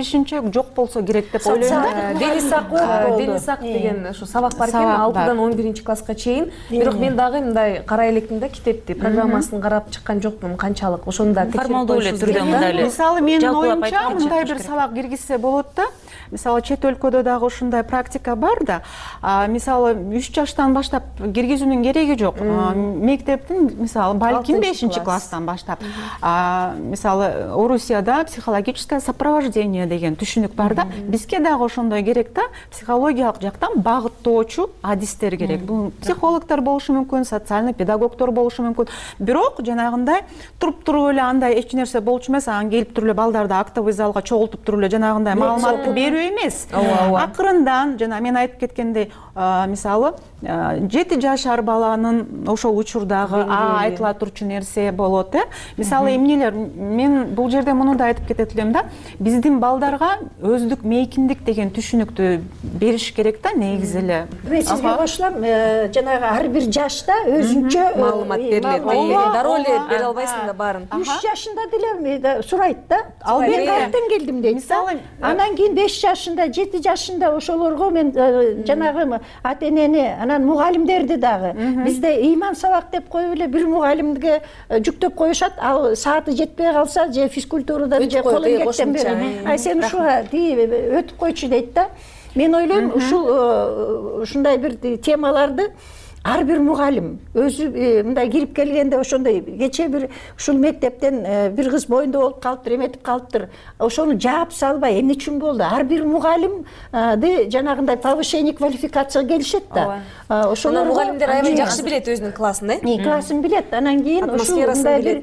тиешинче жок болсо керек деп ойлойм да. Дени сак деген ушу сабак бар экен 6-дан 11 класска чейин. Бирок мен дагы мындай карай электим да китепти, программасын карап чыккан жокмун канчалык. Ошону да формалдуу эле түрдө мындай эле. Мисалы менин оюмча мындай бир сабак киргизсе болот да. Мисалы чет өлкөдө дагы ушундай практика бар да. Мисалы 3 жаштан баштап киргизүүнүн кереги жок. Мектептин мисалы балким 5-класстан баштап. Мисалы Орусияда психологическое сопровождение деген түшүнүк бар да. Бизге дагы ошондой керек да. Психологиялык жактан багыттоочу адистер керек. Бул психологдор болушу мүмкүн, социальный педагогдор болушу мүмкүн. Бирок жанагындай туруп эле андай эч нерсе болчу эмес, анан келип туруп эле балдарды актовый залга чогултуп туруп эле жанагындай маалыматты берүү эмес. Акырындан жана мен айтып кеткендей, мисалы 7 жашар баланын ошол учурдагы айтыла турчу нерсе болот. Мисалы эмнелер, мен бул жерде муну да айтып кетет элем да. Биздин балдарга өздүк мейкиндик деген түшүнүктү бериш керек да, негизи эле. Мен сизге кошулам, жанагы ар бир жашта өзүнчө маалымат берилет. Дароо эле бере албайсың да баарын. 3 жашында деле сурайт да. Ал мен кайрадан келдим дейт. Мисалы, анан кийин 5 жашында, 7 жашында ошолорго мен жанагы ата-энени, анан мугалимдерди дагы бизде ыйман сабак деп коюп эле бир мугалимге жүктөп коюшат. Ал сааты жетпей калса, же физкультурадан же кол эмгектен бери, ай сен ушуга өтүп койчу дейт да. Мен ойлойм, ушундай бир темаларды ар бир мугалим өзү мындай кирип келгенде ошондой кечээ бир ушул мектептен бир кыз боюнда болуп калыптыр, эметип калыптыр. Ошону жаап салбай, эмне үчүн болду? Ар бир мугалимди жанагындай повышение квалификацияга келишет да. Ошону мугалимдер аябай жакшы билет өзүнүн классын, классын билет. Анан кийин ушундай бир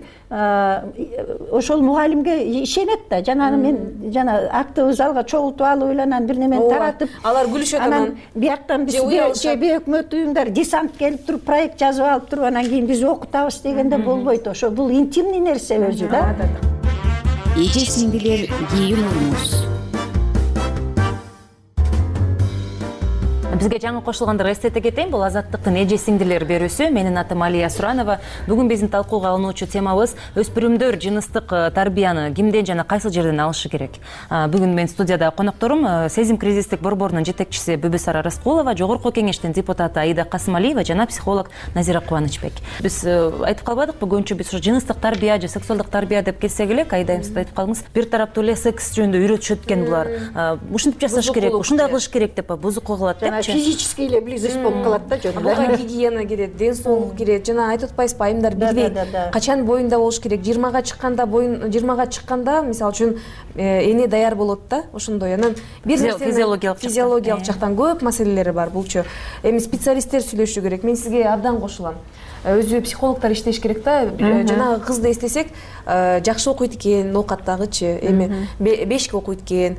ошол мугалимге ишенет да. Жанагы мен жана актовый залга чогултуп алып эле анан бир немени таратып, алар күлүшөт, анан бияктан бизге же өкмөт уюмдар десант келип туруп проект жазып алып туруп анан кийин биз окутабыз дегенде болбойт. Ошо бул интимный нерсе өзү да. Эже сиңдилер, кийим уюңуз. Бизге жаңы кошулгандар эстете кетейин, бул Азаттыктын эже сиңдилер берүүсү. Менин атым Алия Суранова. Бүгүн биздин талкууга алынуучу темабыз өспүрүмдөр жыныстык тарбияны кимден жана кайсыл жерден алышы керек. Бүгүн мен студияда конокторум Сезим кризистик борборунун жетекчиси Бүбүсара Раскулова, жогорку кеңештин депутаты Аида Касымалиева жана психолог Назира Кубанычбек. Биз айтып калбадыкпы, көбүнчө биз жыныстык тарбия же сексуалдык тарбия деп келсек эле, Аида сиз айтып калдыңыз, бир тараптуу эле секс жөнүндө үйрөтүшөт экен булар. Ушинтип жасаш керек, ушундай кылыш керек деп бузук кылат деп. Физический эле близость болуп калат да жөн. Буга гигиена керек, ден соолук керек. Жана айтып атпайсызбы, айымдар билбейт. Качан боюнда болуш керек? 20га чыкканда, 20га чыкканда, мисалы үчүн эне даяр болот да, ошондой. Анан бир физиологиялык жактан көп маселелери бар булчу. Эми специалисттер сүйлөшүшү керек. Мен сизге абдан кошулам. Өзү психологдор иштеш керек да. Жанагы кызды эстесек, жакшы окуйт экен, ноокаттагычы, эми 5ке окуйт экен.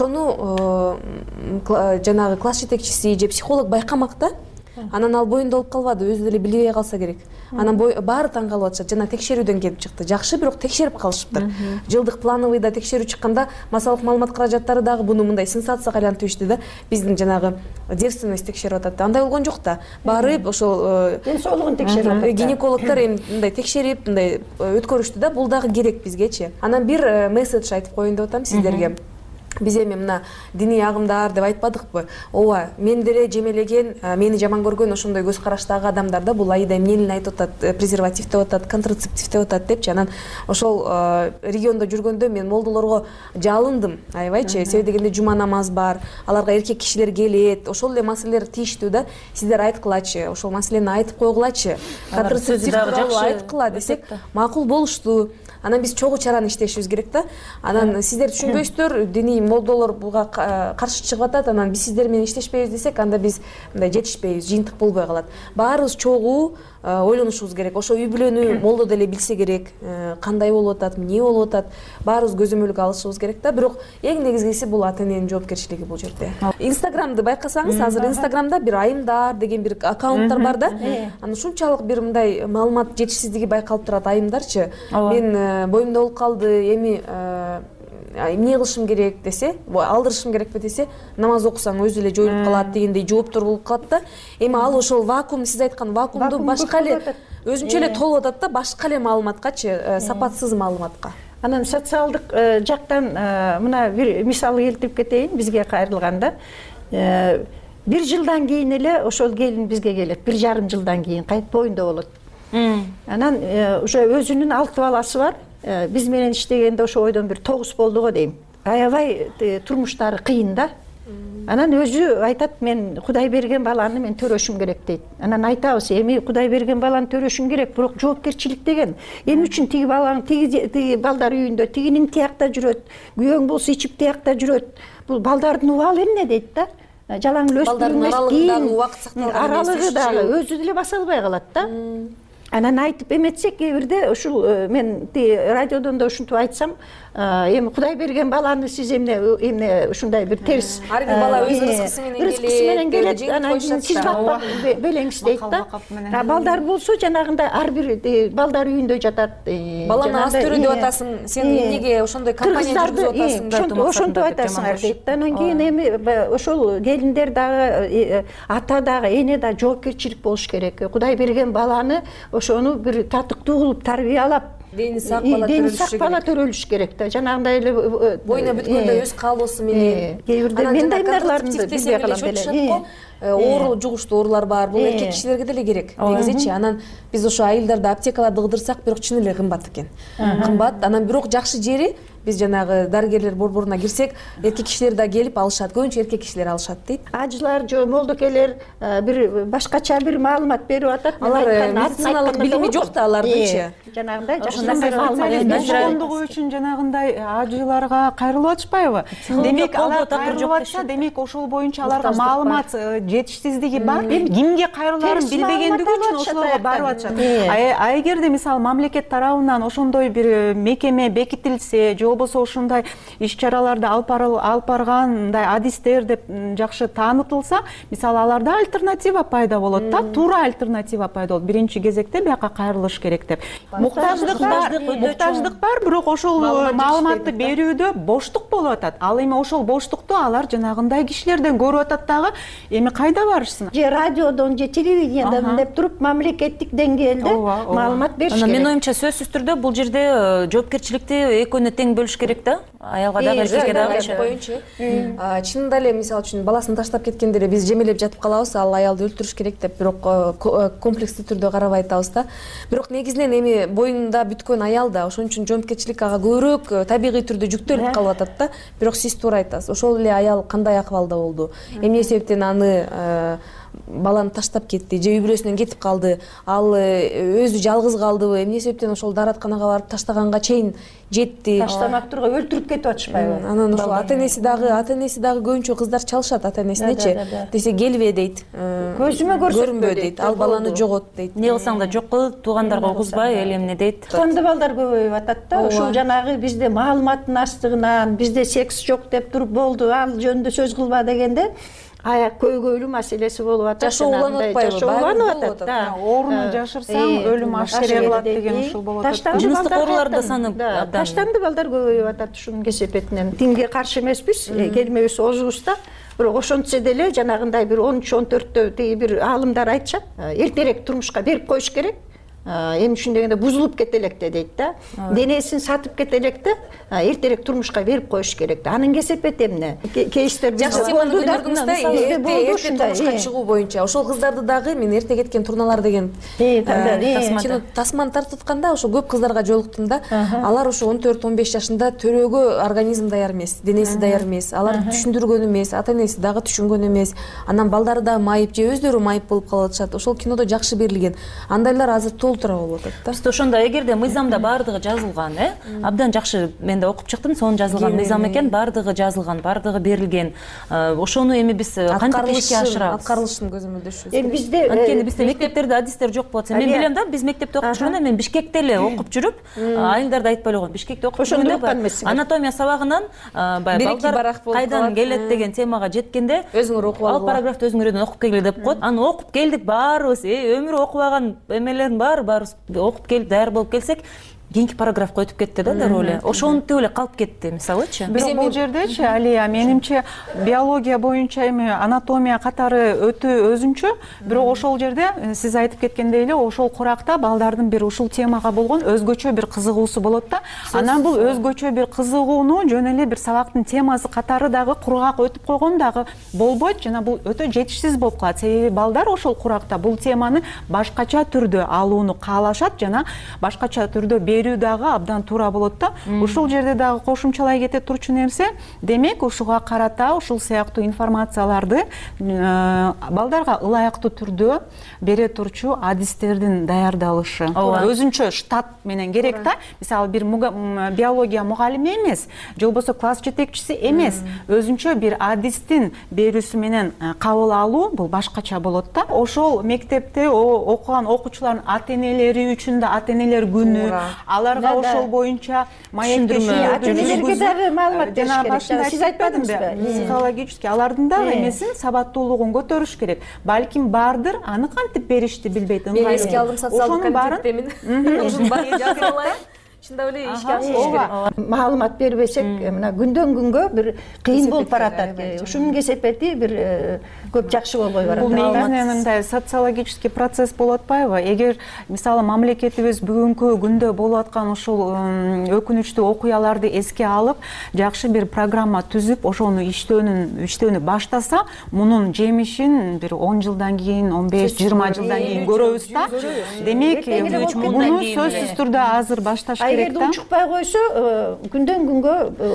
Ошону жанагы класс жетекчиси же психолог байкамак да. Анан ал боюнда болуп калбады, өзү деле билбей калса керек. Анан баары таң калып атышат. Жана текшерүүдөн келип чыкты. Жакшы, бирок текшерип калышыптыр. Жылдык плановыйда текшерүү чыкканда массалык маалымат каражаттары дагы буну мындай сенсацияга айлантып ишти да. Биздин жанагы девственность текшерип атат. Андай болгон жок да. Баары ошол ден соолугун текшерип атат. Гинекологдор эми мындай текшерип, мындай өткөрүштү да. Бул дагы керек бизгечи. Анан бир месседж айтып коеюн деп атам сиздерге. Биз эми мына диний агымдар деп айтпадыкпы? Ооба, мен деле жемелеген, мени жаман көргөн ошондой көз караштагы адамдарда бул Аида эмнени айтып атат, презерватив деп атат, контрацептив деп атат депчи. Анан ошол региондо жүргөндө мен молдолорго жалындым, аябайчы. Себеби дегенде жума намаз бар, аларга эркек кишилер келет. Ошол эле маселелер тийиштүү да. Сиздер айткылачы, ошол маселени айтып койгулачы. Контрацептив тууралуу айткыла десек, макул болушту. Анан биз чогуу чараны иштешибиз керек да. Анан сиздер түшүнбөйсүздөр, диний молдолор буга каршы чыгып атат. Анан биз сиздер менен иштешпейбиз десек, анда биз мындай жетишпейбиз, жыйынтык болбой калат. Баарыбыз чогуу ойлонушубуз керек. Ошо үй бүлөнү молдо деле билсе керек, кандай болуп атат, эмне болуп атат. Баарыбыз көзөмөлгө алышыбыз керек да. Бирок эң негизгиси бул ата-эненин жоопкерчилиги бул жерде. Инстаграмды байкасаңыз, азыр Инстаграмда бир айымдар деген бир аккаунттар бар да. Анан ушунчалык бир мындай маалымат жетишсиздиги байкалып турат айымдарчы. Мен боюмда болуп калды, эми эмне кылышым керек десе, алдырышым керекпи десе, намаз окусаң өзү эле жоюлуп калат дегендей жооптор болуп калат да. Эми ал ошол вакуум, сиз айткан вакуумду башка эле өзүнчө эле толуп атат да, башка эле маалыматкачы, сапатсыз маалыматка. Анан социалдык жактан мына бир мисал келтирип кетейин бизге кайрылганда. 1 жылдан кийин эле ошол келин бизге келет. 1,5 жылдан кийин кайт боюнда болот. Анан уже өзүнүн 6 баласы бар. Биз менен иштегенде ошо ойдон бир 9 болду го дейм. Аябай турмуштары кыйын да. Анан өзү айтат, мен Кудай берген баланы мен төрөшүм керек дейт. Анан айтабыз, эми Кудай берген баланы төрөшүң керек, бирок жоопкерчилик деген. Эмне үчүн тиги балаң, тиги балдар үйүндө, тигинин тиякта жүрөт, күйөөң болсо ичип тиякта жүрөт. Бул балдардын убалы эмне дейт да. Жалаң элестирилмес аралыгы дагы өзү деле баса албай калат да. Анан айтып эметсек, кээ бирде ушул мен радиодон да ушинтип айтсам, эми Кудай берген баланы сиз эмне ушундай бир терс ар бир бала өз рызкысы менен келет, анан сиз бакпак белеңиз дейт да. Балдар болсо жанагындай ар бир балдар үйүндө жатат. Баланы аз төрө деп атасың, сен эмнеге ошондой компания жүргүзүп атасың? Ошентип айтасыңар дейт. Анан кийин эми ошол келиндер дагы, ата дагы, эне да жоопкерчилик болуш керек. Кудай берген баланы ошону бир татыктуу кылып тарбиялап, дени сак бала төрөлүш керек да. Жанагындай эле боюна бүткөндө өз каалоосу менен. Кээ бирде мен да эмнелерди билбей калам деле. Оору жугуштуу оорулар бар. Бул эркек кишилерге деле керек. Негизичи анан биз ошо айылдарда аптекаларды кыдырсак, бирок чын эле кымбат экен. Кымбат. Анан бирок жакшы жери биз жанагы дарыгерлер борборуна кирсек, эркек кишилер да келип алышат. Көбүнчө эркек кишилер алышат дейт. Ажылар же молдокелер бир башкача бир маалымат берип атат. Алар медициналык билими жок да алардынчы. Жанагындай жашондугу үчүн жанагындай ажыларга кайрылып атышпайбы? Демек алар кайрылып атса, демек ошол боюнча аларга маалымат жетишсиздиги бар. Кимге кайрылаарын билбегендиги үчүн ошолорго барып атышат. А эгерде мисалы мамлекет тарабынан ошондой бир мекеме бекитилсе, же болбосо ушундай иш-чараларды алып баргандай адистер деп жакшы таанытылса, мисалы аларда альтернатива пайда болот да, туура альтернатива пайда болот. Биринчи кезекте бияка кайрылыш керек деп. Муктаждык бар, бирок ошол маалыматты берүүдө боштук болуп атат. Ал эми ошол боштукту алар жанагындай кишилерден көрүп атат дагы. Эми кайда барышсын? Же радиодон, же телевидениядон деп туруп мамлекеттик деңгээлде маалымат бериш керек. Менин оюмча сөзсүз түрдө бул жерде жоопкерчиликти экөөнө тең бөлүш керек да. Аялга дагы, эркекке дагы боюнча. Чынында эле мисалы үчүн баласын таштап кеткендер биз жемелеп жатып калабыз, ал аялды өлтүрүш керек деп, бирок комплекстүү түрдө карабай атабыз да. Бирок негизинен эми боюнда бүткөн аял да, ошон үчүн жоопкерчилик ага көбүрөөк табигый түрдө жүктөлүп калып атат да. Бирок сиз туура айтасыз. Ошол эле аял кандай акыбалда болду? Эмне себептен аны баланы таштап кетти, же үй бүлөсүнөн кетип калды, ал өзү жалгыз калдыбы, эмне себептен ошол дааратканага барып таштаганга чейин жетти? Таштамак тургай өлтүрүп кетип атышпайбы? Анан ошол ата-энеси дагы көбүнчө кыздар чалышат ата-энесинечи. Десе келбе дейт. Көзүмө көрүнбө дейт. Ал баланы жогот дейт. Не кылсаң да жок кыл, туугандарга угузбай, эл эмне дейт. Кандай балдар көбөйүп атат да. Ушул жанагы бизде маалыматтын астыгынан, бизде секс жок деп туруп болду, ал жөнүндө сөз кылба дегенде аяк көйгөйлүү маселеси болуп атат. Жашоо уланып атпайбы? Уланып атат да. Ооруну жашырсаң өлүм ашкере кылат деген ушул болуп атат. Жыныстык оорулар да саны таштанды балдар көбөйүп атат ушунун кесепетинен. Динге каршы эмеспиз, келмебиз озубузда. Бирок ошентсе деле жанагындай бир 13-14тө тиги бир аалымдар айтышат, эртерээк турмушка берип коюш керек. Эми үчүн дегенде бузулуп кете электе дейт да. Денесин сатып кете электе, эртерээк турмушка берип коюш керек да. Анын кесепети эмне? Кейстер жакшы теманы көтөрдүңүз да, эрте турмушка чыгуу боюнча. Ошол кыздарды дагы мен эрте кеткен турналар деген тасманы тартытканда ошо көп кыздарга жолуктум да. Алар ошо 14-15 жашында төрөөгө организм даяр эмес, денеси даяр эмес. Алар түшүндүргөн эмес, ата-энеси дагы түшүнгөн эмес. Анан балдары да майып же өздөрү майып болуп калып атышат. Ошол кинодо жакшы берилген. Андайлар азыр толтура болуп атат да. Биз ошондо эгерде мыйзамда баардыгы жазылган, абдан жакшы, мен да окуп чыктым, сонун жазылган мыйзам экен, баардыгы жазылган, баардыгы берилген. Ошону эми биз кантип ишке ашырабыз? Аткарылышын көзөмөлдөшүбүз. Эми бизде анткени бизде мектептерде адистер жок болот. Мен билем да, биз мектепте окуп жүргөндө, мен Бишкекте эле окуп жүрүп, айылдарда айтпай эле койгом. Бишкекте окуп жүргөндө анатомия сабагынан баягы балдар кайдан келет деген темага жеткенде, өзүңөр окуп ал параграфты өзүңөрдөн окуп келгиле деп коет. Аны окуп келдик баарыбыз, өмүр окубаган эмелердин баарыбыз окуп келип даяр болуп келсек, кийинки параграфка өтүп кетти да дароо эле ошентип эле калып кетти мисалычы. Бирок бул жердечи Алия менимче биология боюнча эми анатомия катары өтө өзүнчө, бирок ошол жерде сиз айтып кеткендей эле ошол куракта балдардын бир ушул темага болгон өзгөчө бир кызыгуусу болот да. Анан бул өзгөчө бир кызыгууну жөн эле бир сабактын темасы катары дагы кургак өтүп койгон дагы болбойт жана бул өтө жетишсиз болуп калат. Себеби балдар ошол куракта бул теманы башкача түрдө алууну каалашат жана башкача түрдө берүү дагы абдан туура болот да. Ушул жерде дагы кошумчалай кете турчу нерсе, демек ушуга карата ушул сыяктуу информацияларды балдарга ылайыктуу түрдө бере турчу адистердин даярдалышы өзүнчө штат менен керек да. Мисалы бир биология мугалими эмес, же болбосо класс жетекчиси эмес, өзүнчө бир адистин берүүсү менен кабыл алуу бул башкача болот да. Ошол мектепте окуган окуучулардын ата-энелери үчүн да ата-энелер күнү, аларга ошол боюнча маектешүү, ата-энелерге дагы маалымат бериш керек. Сиз айтпадыңызбы? Психологически алардын дагы эмесин сабаттуулугун көтөрүш керек. Балким бардыр, аны кантип беришти билбейт. Мен эске алдым, социалдык комитеттемин. Чындап эле ишке ашырыш керек. Маалымат бербесек, мына күндөн күнгө бир кыйын болуп баратат. Ушунун кесепети бир көп жакшы болбой барат. Бул негизинен мындай социологический процесс болуп атпайбы? Эгер мисалы мамлекетибиз бүгүнкү күндө болуп аткан ушул өкүнүчтүү окуяларды эске алып, жакшы бир программа түзүп, ошону иштөөнү баштаса, мунун жемишин бир 10 жылдан кийин, 15-20 жылдан кийин көрөбүз да. Демек, муну сөзсүз түрдө азыр башташ керек. Эгерде учукпай койсо, күндөн күнгө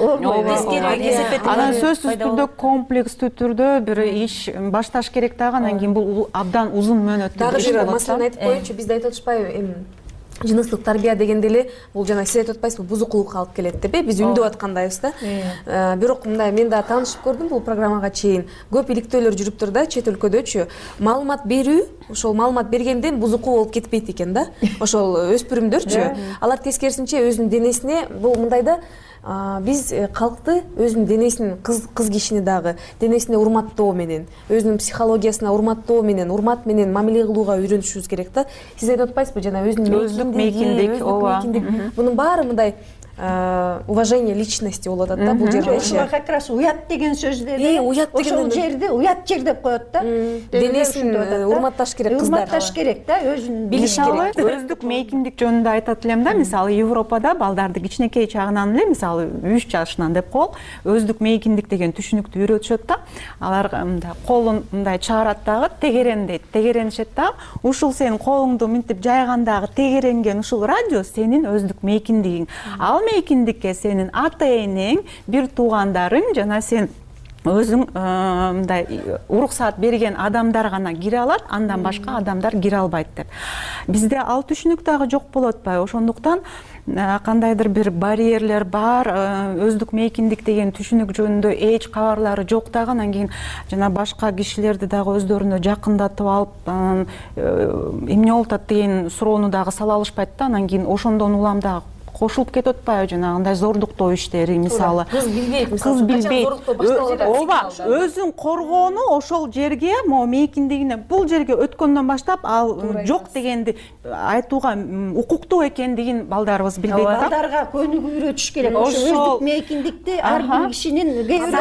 анан сөзсүз түрдө комплекстүү түрдө бир иш башташ керек дагы. Анан кийин бул абдан узун мөөнөттүү иш болот. Дагы бир маселени айтып коеюнчу, бизде айтып атышпайбы, эми жыныстык тарбия дегенде эле бул жана сиз айтып атпайсызбы, бузукулукка алып келет деп, биз үндөп аткандайбыз да. Бирок мындай мен да таанышып көрдүм бул программага чейин. Көп иликтөөлөр жүрүптүр да, чет өлкөдөчү. Маалымат берүү, ошол маалымат бергенден бузуку болуп кетпейт экен да. Ошол өспүрүмдөрчү, алар тескерисинче өзүнүн денесине бул мындай да, биз калкты өзүнүн денесин, кыз кишини дагы денесине урматтоо менен, өзүнүн психологиясына урматтоо менен, урмат менен мамиле кылууга үйрөнүшүбүз керек да. Сиз айтып атпайсызбы, жана өзүнүн мейкиндик, мунун баары мындай уважение личности болуп атат да бул жерде. Ошого как раз уят деген сөз деле. Ошол жерде уят жер деп коет да. Денесин урматташ керек кыздар. Урматташ керек да, өзүн билиш керек. Өздүк мейкиндик жөнүндө айтат элем да. Мисалы Европада балдарды кичинекей чагынан эле, мисалы 3 жашынан деп коелу, өздүк мейкиндик деген түшүнүктү үйрөтүшөт да. Алар мындай колун мындай чыгарат дагы, тегерен дейт, тегеренишет да. Ушул сенин колуңду мынтип жайгандагы тегеренген ушул радиус сенин өздүк мейкиндигиң. Ал мейкиндикке сенин ата-энең, бир туугандарың жана сен өзүң мындай уруксаат берген адамдар гана кире алат, андан башка адамдар кире албайт деп. Бизде ал түшүнүк дагы жок болуп атпайбы? Ошондуктан кандайдыр бир барьерлер бар, өздүк мейкиндик деген түшүнүк жөнүндө эч кабарлары жок дагы. Анан кийин жана башка кишилерди дагы өздөрүнө жакындатып алып, эмне болуп атат деген суроону дагы сала алышпайт да. Анан кийин ошондон улам дагы кошулуп кетип атпайбы жанагындай зордуктоо иштери, мисалы. Кыз билбейт. Ооба, өзүн коргоону ошол жерге, могу мейкиндигине бул жерге өткөндөн баштап ал жок дегенди айтууга укуктуу экендигин балдарыбыз билбейт да. Балдарга көнүгүү үйрөтүш керек. Ошол өздүк мейкиндикти ар бир кишинин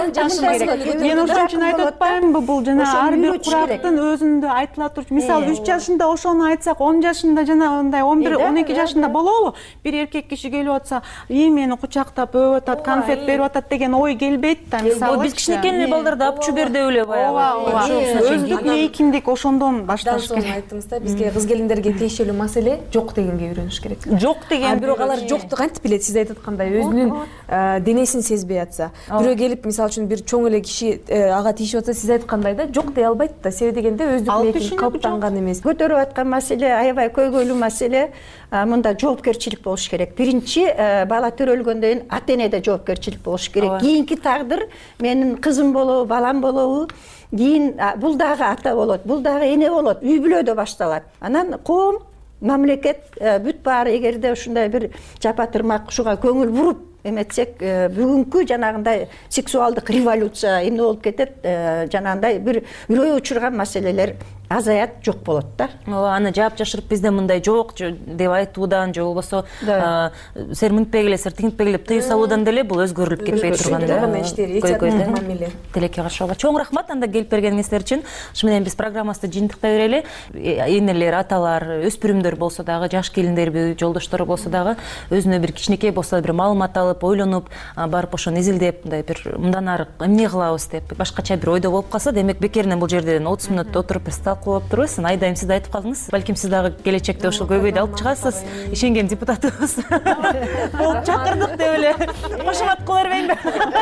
мен ошон үчүн айтып атпаймынбы, бул жана ар бир курактын өзүндө айтыла турчу. Мисалы 3 жашында ошону айтсак, 10 жашында жана мындай 11-12 жашында болобу? Бир эркек киши келип атса, мени кучактап өп атат, конфет берип атат деген ой келбейт да. Мисалы биз кичинекей балдарда апчу бер деп эле баягы. Өздүк мейкиндик ошондон башташ керек. Айттыңыз да, бизге кыз келиндерге тиешелүү маселе жок дегенге үйрөнүш керек. Жок деген. Бирок алар жокту кантип билет? Сиз айтып аткандай өзүнүн денесин сезбей атса, бирөө келип, мисалы үчүн бир чоң эле киши ага тиешип атса, сиз айткандай да жок дей албайт да. Себеби дегенде өздүк мейкиндик калыптанган эмес. Көтөрүп аткан маселе аябай көйгөйлүү маселе. Мында жоопкерчилик болуш керек. Биринчи бала төрөлгөндөн кийин ата-энеде жоопкерчилик болуш керек. Кийинки тагдыр менин кызым болобу, балам болобу, кийин бул дагы ата болот, бул дагы эне болот, үй бүлөдө башталат. Анан коом, мамлекет бүт баары эгерде ушундай бир жапа-тырмак ушуга көңүл буруп эметсек, бүгүнкү жанагындай сексуалдык революция эмне болуп кетет, жанагындай бир үрөй учурган маселелер азаят, жок болот да. ооба, аны жаап жашырып бизде мындай жок деп айтуудан же болбосо сер мынтпей келесиңер тигинтпей келип тыюу салуудан деле бул өзгөрүлүп кетпей турган көйгөй тилекке каршы. Чоң рахмат анда келип бергениңиздер үчүн. Ушу менен биз программабызды жыйынтыктай берели. Энелер, аталар, өспүрүмдөр болсо дагы, жаш келиндерби, жолдоштору болсо дагы өзүнө бир кичинекей болсо бир маалымат алып, ойлонуп, барып ошону изилдеп, мындай бир мындан ары эмне кылабыз деп башкача бир ойдо болуп калса, демек бекеринен бул жерден 30 мүнөт отуруп бир талкуулап турбайбыз. Айдайым сиз да айтып калдыңыз. Балким сиз дагы келечекте ошол көйгөйдү алып чыгасыз. Ишенген депутатыбыз болуп чакырдык деп эле кошумат кыла бербейинби?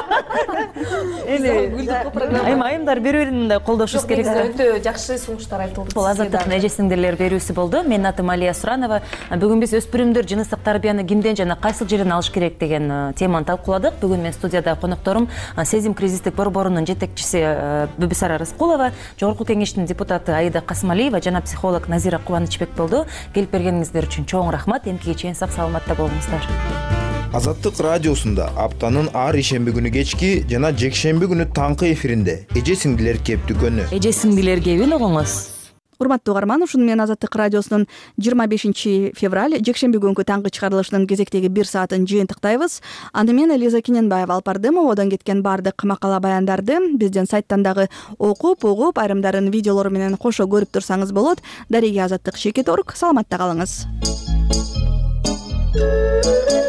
Эми айымдар бири-бирин мындай колдошубуз керек. Өтө жакшы сунуштар айтылды. Бул азаттыктын эже сиңдирлер берүүсү болду. Менин атым Алия Суранова. Бүгүн биз өспүрүмдөр жыныстык тарбияны кимден жана кайсыл жерден алыш керек деген теманы талкууладык. Бүгүн мен студияда конокторум Сезим кризистик борборунун жетекчиси Бүбүсара Рыскулова, Жогорку кеңештин депутаты Аида Касымалиева жана психолог Назира Кубанычбек болду. Келип бергениңиздер үчүн чоң рахмат. Эмкиге чейин сак саламатта болуңуздар. Азаттык радиосунда аптанын ар ишемби күнү кечки жана жекшемби күнү таңкы эфиринде эже сиңдилер кеп дүкөнү. Эже сиңдилер кебин угуңуз. Урматтуу угарман, ушуну менен Азаттык радиосунун 25 февраль жекшемби күнгү таңкы чыгарылышынын кезектеги 1 саатын жыйынтыктайбыз. Аны менен Лиза Кененбаева алып бардым. Одон кеткен баардык макала баяндарды биздин сайттан дагы окуп, угуп, айрымдарын видеолору менен кошо көрүп турсаңыз болот. Дареги Азаттык Шекет.org. Саламатта калыңыз.